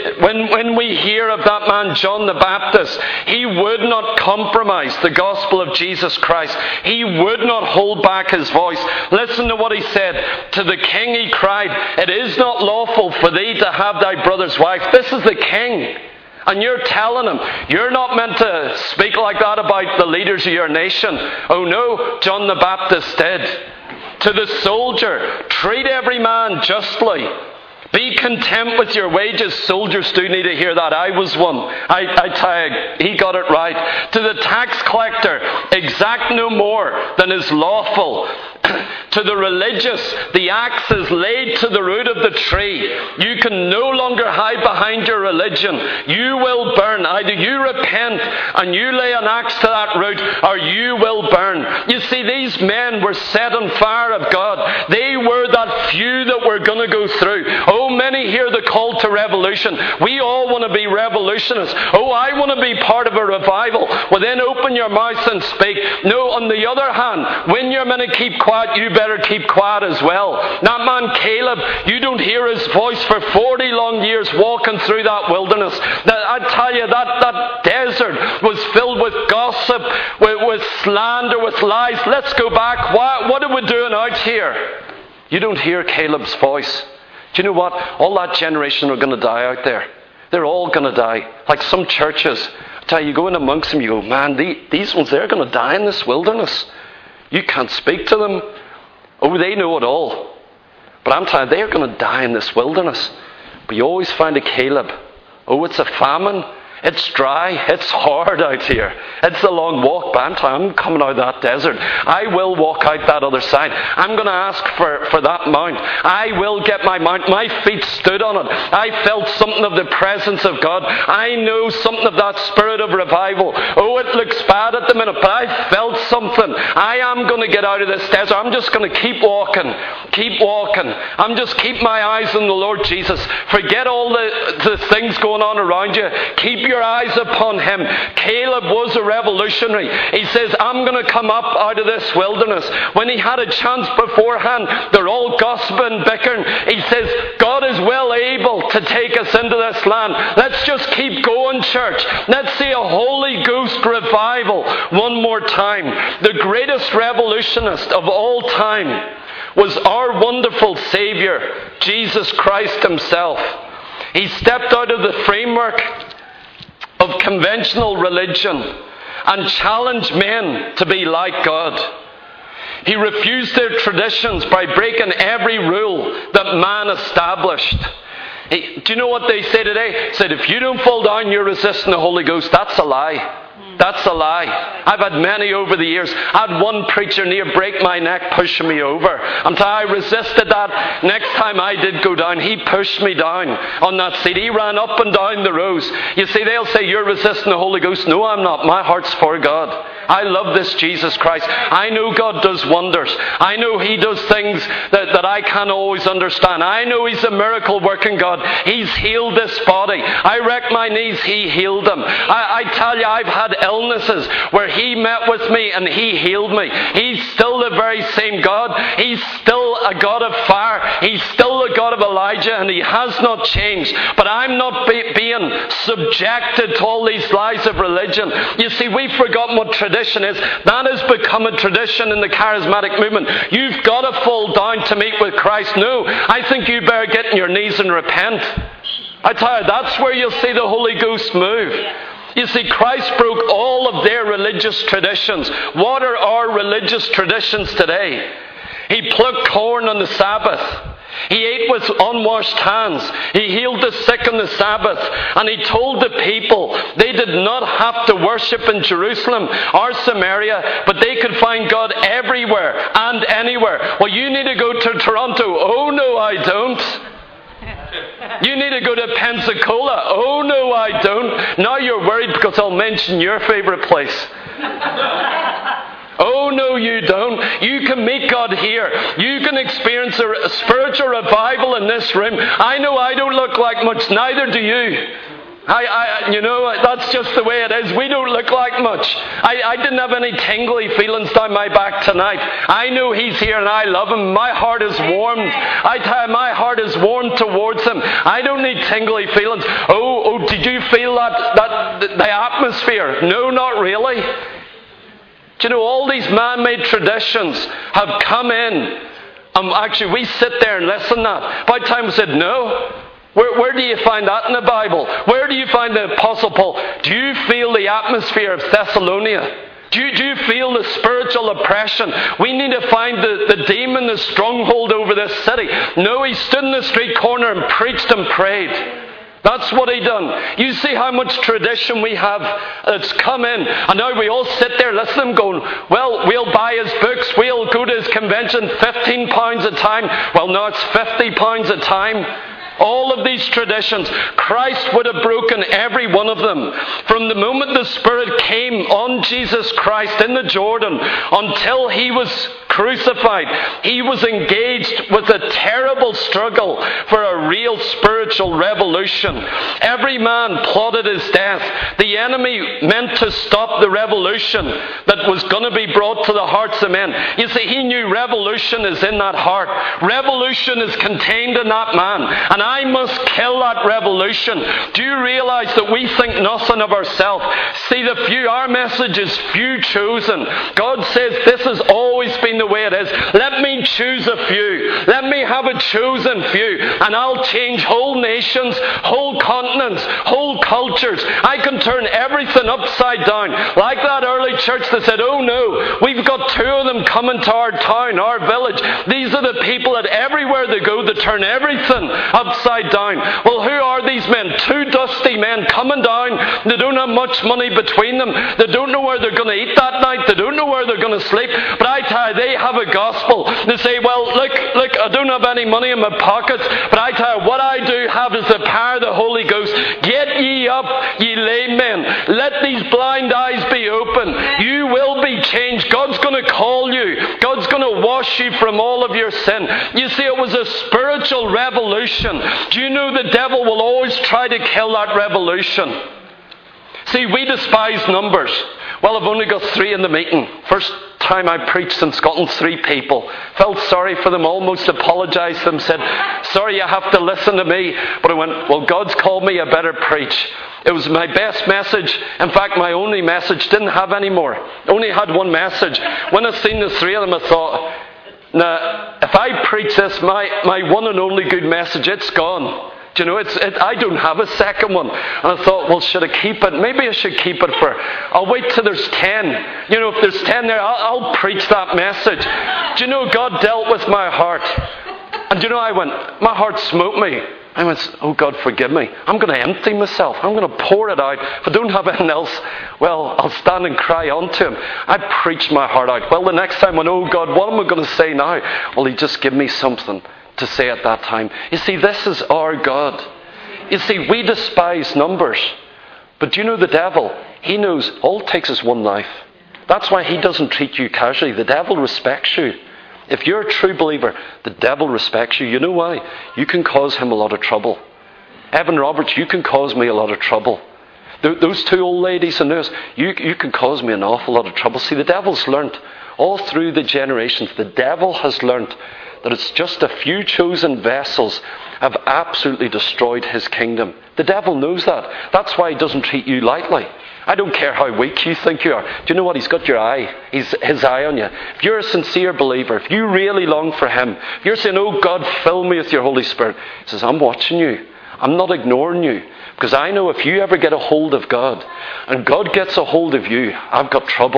When we hear of that man John the Baptist, he would not compromise the gospel of Jesus Christ. He would not hold back his voice. Listen to what he said. To the king he cried, it is not lawful for thee to have thy brother's wife. This is the king. And you're telling him, you're not meant to speak like that about the leaders of your nation. Oh no, John the Baptist did. To the soldier, treat every man justly. Be content with your wages. Soldiers do need to hear that. I was one. I tell you, he got it right. To the tax collector, exact no more than is lawful. To the religious, the axe is laid to the root of the tree. You can no longer hide behind your religion. You will burn. Either you repent and you lay an axe to that root, or you will burn. You see, these men were set on fire of God. They were that few that were going to go through. Oh, many hear the call to revolution. We all want to be revolutionists. Oh, I want to be part of a revival. Well, then open your mouth and speak. No, on the other hand, when you're meant to keep quiet, you better keep quiet as well. That man Caleb, you don't hear his voice for 40 long years walking through that wilderness. I tell you, that desert was filled with gossip, with slander, with lies. Let's go back. What are we doing out here? You don't hear Caleb's voice. Do you know what? All that generation are going to die out there. They're all going to die. Like some churches. I tell you, go in amongst them, you go, man, these ones, they're going to die in this wilderness. You can't speak to them. Oh, they know it all. But I'm telling you, they're going to die in this wilderness. But you always find a Caleb. Oh, it's a famine. It's dry. It's hard out here. It's a long walk. But I'm coming out of that desert. I will walk out that other side. I'm going to ask for that mount. I will get my mount. My feet stood on it. I felt something of the presence of God. I know something of that spirit of revival. Oh, it looks bad at the minute, but I felt something. I am going to get out of this desert. I'm just going to keep walking. Keep walking. I'm just keep my eyes on the Lord Jesus. Forget all the things going on around you. Keep your eyes upon him. Caleb was a revolutionary. He says, I'm going to come up out of this wilderness. When he had a chance beforehand, they're all gossiping, bickering. He says, God is well able to take us into this land. Let's just keep going, church. Let's see a Holy Ghost revival one more time. The greatest revolutionist of all time was our wonderful Savior, Jesus Christ himself. He stepped out of the framework of conventional religion and challenged men to be like God. He refused their traditions by breaking every rule that man established. Do you know what they say today? They said, if you don't fall down, you're resisting the Holy Ghost. That's a lie. That's a lie. I've had many over the years. I had one preacher near break my neck, pushing me over. I resisted that. Next time I did go down, he pushed me down on that seat. He ran up and down the rows. You see, they'll say, you're resisting the Holy Ghost. No, I'm not. My heart's for God. I love this Jesus Christ. I know God does wonders. I know he does things that I can't always understand. I know he's a miracle working God. He's healed this body. I wrecked my knees. He healed them. I tell you, I've had illnesses where he met with me and he healed me. He's still the very same God. He's still a God of fire. He's still the God of Elijah, and he has not changed. But I'm not being subjected to all these lies of religion. You see, we've forgotten what tradition is. That has become a tradition in the charismatic movement. You've got to fall down to meet with Christ. No, I think you better get on your knees and repent. I tell you, that's where you'll see the Holy Ghost move. You see, Christ broke all of their religious traditions. What are our religious traditions today? He plucked corn on the Sabbath. He ate with unwashed hands. He healed the sick on the Sabbath. And he told the people they did not have to worship in Jerusalem or Samaria, but they could find God everywhere and anywhere. Well, you need to go to Toronto. Oh, no, I don't. You need to go to Pensacola. Oh, no, I don't. Now you're worried because I'll mention your favorite place. Oh, no, you don't. You can meet God here. You can experience a spiritual revival in this room. I know I don't look like much, neither do you. That's just the way it is. We don't look like much. I didn't have any tingly feelings down my back tonight. I know He's here and I love Him. My heart is warmed. I tell you, my heart is warmed towards Him. I don't need tingly feelings. Oh, did you feel that the atmosphere? No, not really. Do you know, all these man-made traditions have come in. Actually, we sit there and listen to that. By the time we said, no. Where do you find that in the Bible? Where do you find the Apostle Paul? Do you feel the atmosphere of Thessalonica? Do you feel the spiritual oppression? We need to find the demon, the stronghold over this city. No, he stood in the street corner and preached and prayed. That's what he done. You see how much tradition we have that's come in. And now we all sit there listening to him going, well, we'll buy his books, we'll go to his convention, £15 a time. Well, now it's £50 a time. All of these traditions, Christ would have broken every one of them. From the moment the Spirit came on Jesus Christ in the Jordan until He was crucified, He was engaged with a terrible struggle for a real spiritual revolution. Every man plotted his death. The enemy meant to stop the revolution that was going to be brought to the hearts of men. You see, he knew revolution is in that heart. Revolution is contained in that man. And I must kill that revolution. Do you realize that we think nothing of ourselves? See, our message is few chosen. God says this has always been the way it is. Let me choose a few. Let me have a chosen few. And I'll change whole nations, whole continents, whole cultures. I can turn everything upside down. Like that early church that said, oh no, we've got 2 of them coming to our town, our village. These are the people that everywhere they go, they turn everything upside down. Well, who are these men? 2 dusty men coming down. They don't have much money between them. They don't know where they're going to eat that night. They don't know where they're going to sleep. But I tell you, they have a gospel. They say, well, look, I don't have any money in my pockets, but I tell you, what I do have is the power of the Holy Ghost. Get ye up, ye lame men. Let these blind eyes be open. You will be changed. God's going to call you. God's going to wash you from all of your sin. You see, it was a spiritual revolution. Do you know the devil will always try to kill that revolution? See, we despise numbers. Well, I've only got 3 in the meeting. First time I preached in Scotland, 3 people. Felt sorry for them, almost apologised to them, said, sorry you have to listen to me. But I went, well, God's called me, I better preach. It was my best message. In fact, my only message. Didn't have any more. Only had one message. When I seen the 3 of them, I thought, now, if I preach this, my one and only good message, it's gone. Do you know, I don't have a second one. And I thought, well, should I keep it? Maybe I should keep it I'll wait till there's 10. You know, if there's 10 there, I'll preach that message. Do you know, God dealt with my heart. And do you know, my heart smote me. I went, oh God, forgive me. I'm going to empty myself. I'm going to pour it out. If I don't have anything else, well, I'll stand and cry unto Him. I preached my heart out. Well, the next time I went, oh God, what am I going to say now? Well, He just give me something to say at that time. You see, this is our God. You see, we despise numbers. But do you know the devil? He knows all it takes is one life. That's why he doesn't treat you casually. The devil respects you. If you're a true believer, the devil respects you. You know why? You can cause him a lot of trouble. Evan Roberts, you can cause me a lot of trouble. Those 2 old ladies in this, you can cause me an awful lot of trouble. See, the devil's learnt all through the generations. The devil has learnt that it's just a few chosen vessels have absolutely destroyed his kingdom. The devil knows that. That's why he doesn't treat you lightly. I don't care how weak you think you are. Do you know what? He's got your eye. His eye on you. If you're a sincere believer, if you really long for Him, if you're saying, oh God, fill me with your Holy Spirit, He says, I'm watching you. I'm not ignoring you. Because I know if you ever get a hold of God, and God gets a hold of you, I've got trouble.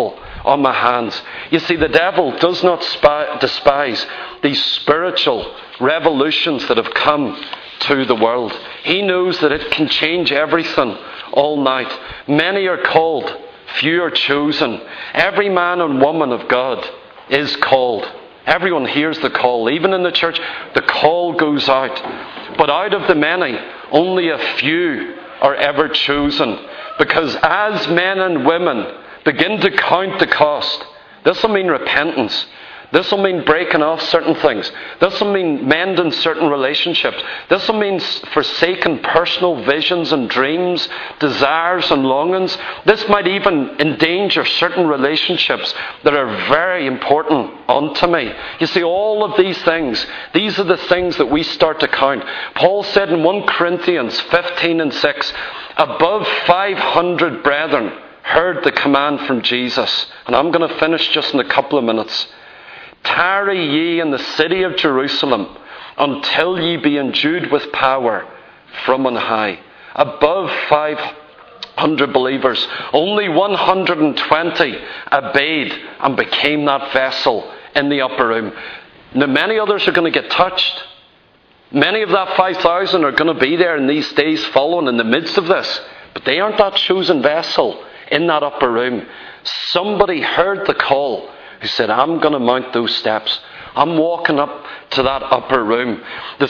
on my hands. You see, the devil does not despise these spiritual revolutions that have come to the world. He knows that it can change everything all night. Many are called, few are chosen. Every man and woman of God is called. Everyone hears the call. Even in the church, the call goes out. But out of the many, only a few are ever chosen. Because as men and women begin to count the cost, this will mean repentance. This will mean breaking off certain things. This will mean mending certain relationships. This will mean forsaking personal visions and dreams, desires and longings. This might even endanger certain relationships that are very important unto me. You see, all of these things, these are the things that we start to count. Paul said in 1 Corinthians 15:6, above 500 brethren heard the command from Jesus. And I'm going to finish just in a couple of minutes. Tarry ye in the city of Jerusalem until ye be endued with power from on high. Above 500 believers, only 120 obeyed and became that vessel in the upper room. Now many others are going to get touched. Many of that 5,000 are going to be there in these days following in the midst of this. But they aren't that chosen vessel in that upper room. Somebody heard the call who said, I'm going to mount those steps. I'm walking up to that upper room. The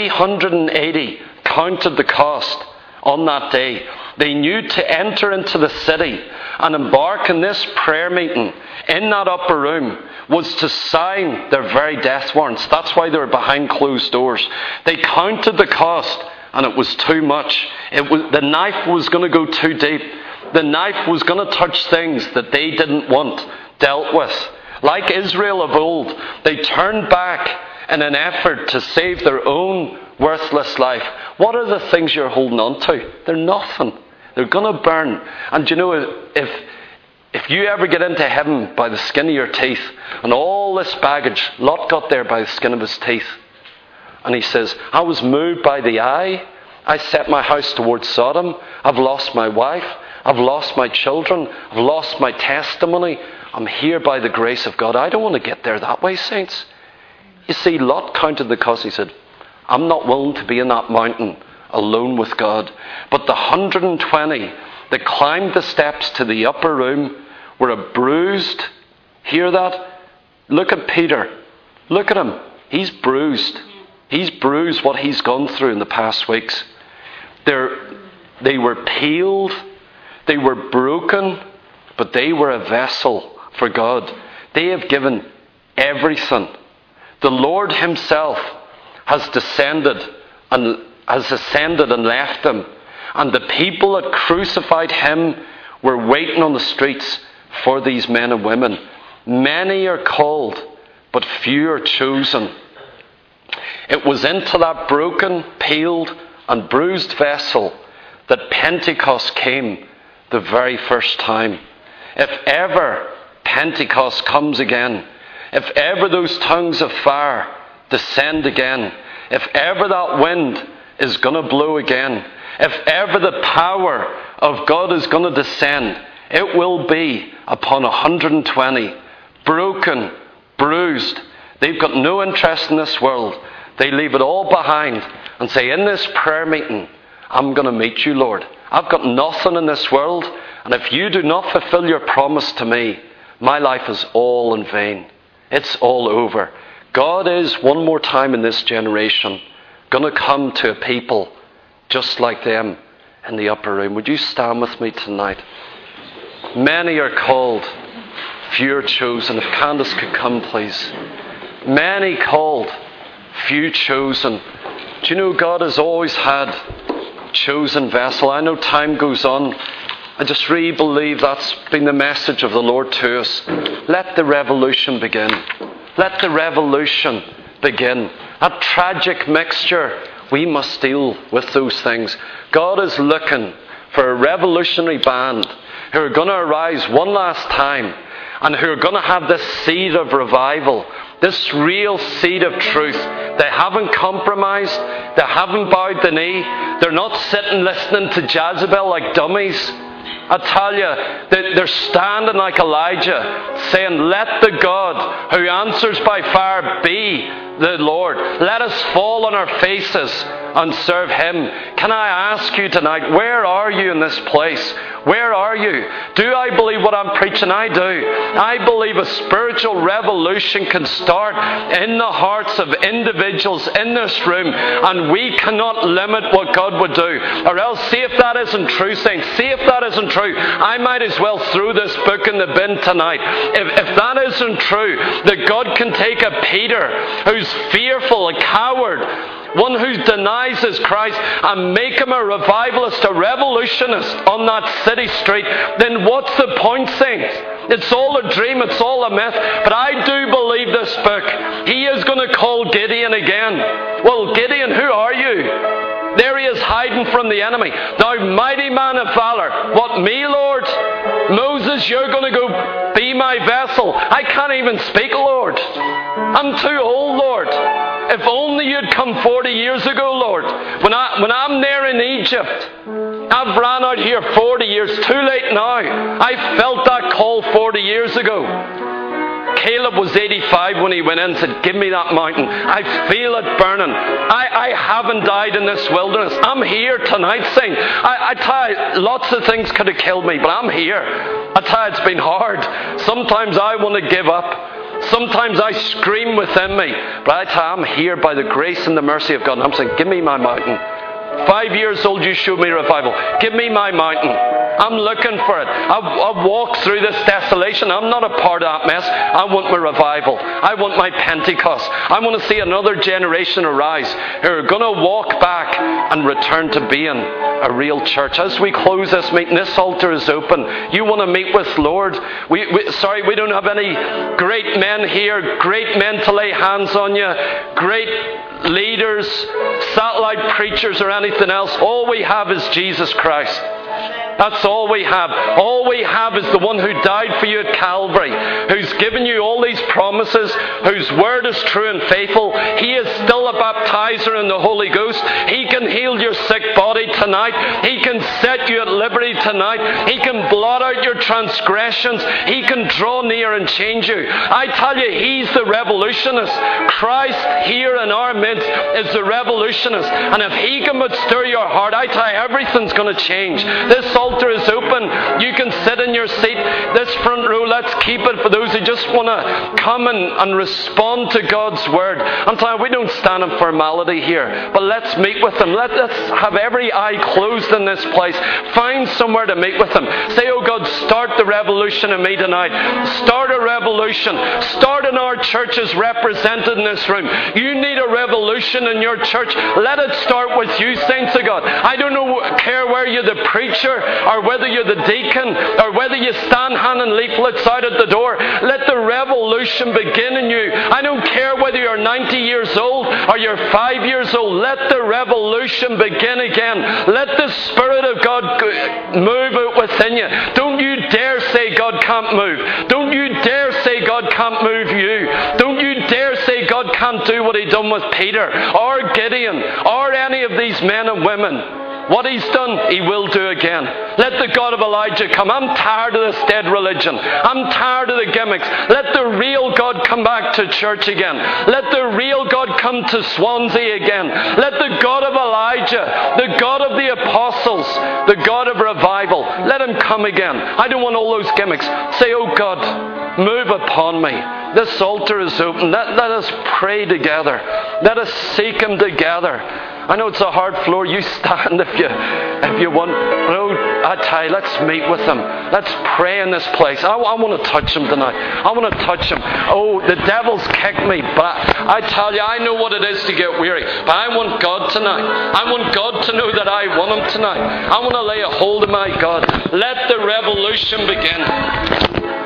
380 counted the cost on that day. They knew to enter into the city and embark in this prayer meeting in that upper room was to sign their very death warrants. That's why they were behind closed doors. They counted the cost and it was too much. The knife was going to go too deep. The knife was going to touch things that they didn't want dealt with. Like Israel of old, they turned back in an effort to save their own worthless life. What are the things you're holding on to? They're nothing. They're going to burn. And you know, if you ever get into heaven by the skin of your teeth, and all this baggage, Lot got there by the skin of his teeth. And he says, I was moved by the eye. I set my house towards Sodom. I've lost my wife. I've lost my children. I've lost my testimony. I'm here by the grace of God. I don't want to get there that way, saints. You see, Lot counted the cost. He said, I'm not willing to be in that mountain alone with God. But the 120 that climbed the steps to the upper room were bruised. Hear that? Look at Peter. Look at him. He's bruised. He's bruised what he's gone through in the past weeks. They were peeled. They were broken. But they were a vessel for God. They have given everything. The Lord himself has descended and has ascended and left them. And the people that crucified him were waiting on the streets for these men and women. Many are called, but few are chosen. It was into that broken, peeled and bruised vessel that Pentecost came the very first time. If ever Pentecost comes again, if ever those tongues of fire descend again, if ever that wind is going to blow again, if ever the power of God is going to descend, it will be upon 120, broken, bruised. They've got no interest in this world. They leave it all behind and say, in this prayer meeting, I'm going to meet you, Lord. I've got nothing in this world, and if you do not fulfill your promise to me, my life is all in vain. It's all over. God is, one more time in this generation, going to come to a people just like them in the upper room. Would you stand with me tonight? Many are called, few are chosen. If Candace could come, please. Many called, few chosen. Do you know God has always had chosen vessel? I know time goes on. I just really believe that's been the message of the Lord to us. Let the revolution begin. Let the revolution begin. That tragic mixture, we must deal with those things. God is looking for a revolutionary band who are going to arise one last time and who are going to have this seed of revival, this real seed of truth. They haven't compromised. They haven't bowed the knee. They're not sitting listening to Jezebel like dummies. I tell you, that they're standing like Elijah, saying, let the God who answers by fire be the Lord. Let us fall on our faces and serve Him. Can I ask you tonight, where are you in this place? Where are you? Do I believe what I'm preaching? I do. I believe a spiritual revolution can start in the hearts of individuals in this room, and we cannot limit what God would do. Or else, see if that isn't true, saints. See if that isn't true. I might as well throw this book in the bin tonight. If that isn't true, that God can take a Peter who's fearful, a coward, one who denies his Christ, and make him a revivalist, a revolutionist on that city street, then what's the point, saints? It's all a dream, it's all a myth. But I do believe this book. He is going to call Gideon again. Well, Gideon, who are you? There he is hiding from the enemy. Thou mighty man of valor. What, me, Lord? Moses, you're going to go be my vessel. I can't even speak, Lord. I'm too old, Lord. If only you'd come 40 years ago, Lord. When I'm there in Egypt, I've ran out here 40 years. Too late now. I felt that call 40 years ago. Caleb was 85 when he went in and said, give me that mountain. I feel it burning. I haven't died in this wilderness. I'm here tonight, saying, I tell you, lots of things could have killed me, but I'm here. I tell you, it's been hard. Sometimes I want to give up. Sometimes I scream within me. But I tell you, I'm here by the grace and the mercy of God. And I'm saying, give me my mountain. 5 years old, you showed me revival. Give me my mountain. I'm looking for it. I've walked through this desolation. I'm not a part of that mess. I want my revival. I want my Pentecost. I want to see another generation arise who are going to walk back and return to being a real church. As we close this meeting, this altar is open. You want to meet with Lord? We don't have any great men here, great men to lay hands on you, great leaders, satellite preachers, or anything else. All we have is Jesus Christ. That's all we have. All we have is the one who died for you at Calvary, who's given you all these promises, whose word is true and faithful. He is still a baptizer in the Holy Ghost. He can heal your sick body tonight. He can set you at liberty tonight. He can blot out your transgressions. He can draw near and change you. I tell you, He's the revolutionist. Christ here in our midst is the revolutionist. And if He can but stir your heart, I tell you, everything's going to change. This altar is open. You can sit in your seat. This front row, let's keep it for those who just want to come and respond to God's word. I'm telling you, we don't stand in formality here, but let's meet with Him. Let's have every eye closed in this place. Find somewhere to meet with Him. Say, oh God, start the revolution in me tonight. Start a revolution. Start in our churches represented in this room. You need a revolution in your church. Let it start with you, saints of God. I don't care where you're the preacher, or whether you're the deacon, or whether you stand handing leaflets out at the door. Let the revolution begin in you. I don't care whether you're 90 years old or you're 5 years old. Let the revolution begin again. Let the Spirit of God move out within you. Don't you dare say God can't move. Don't you dare say God can't move you. Don't you dare say God can't do what He done with Peter or Gideon or any of these men and women. What He's done, He will do again. Let the God of Elijah come. I'm tired of this dead religion. I'm tired of the gimmicks. Let the real God come back to church again. Let the real God come to Swansea again. Let the God of Elijah, the God of the apostles, the God of revival, let Him come again. I don't want all those gimmicks. Say, oh God, move upon me. This altar is open. Let us pray together. Let us seek Him together. I know it's a hard floor. You stand if you want. No, I tell you, let's meet with Him. Let's pray in this place. I want to touch Him tonight. I want to touch Him. Oh, the devil's kicked me, but I tell you, I know what it is to get weary. But I want God tonight. I want God to know that I want Him tonight. I want to lay a hold of my God. Let the revolution begin.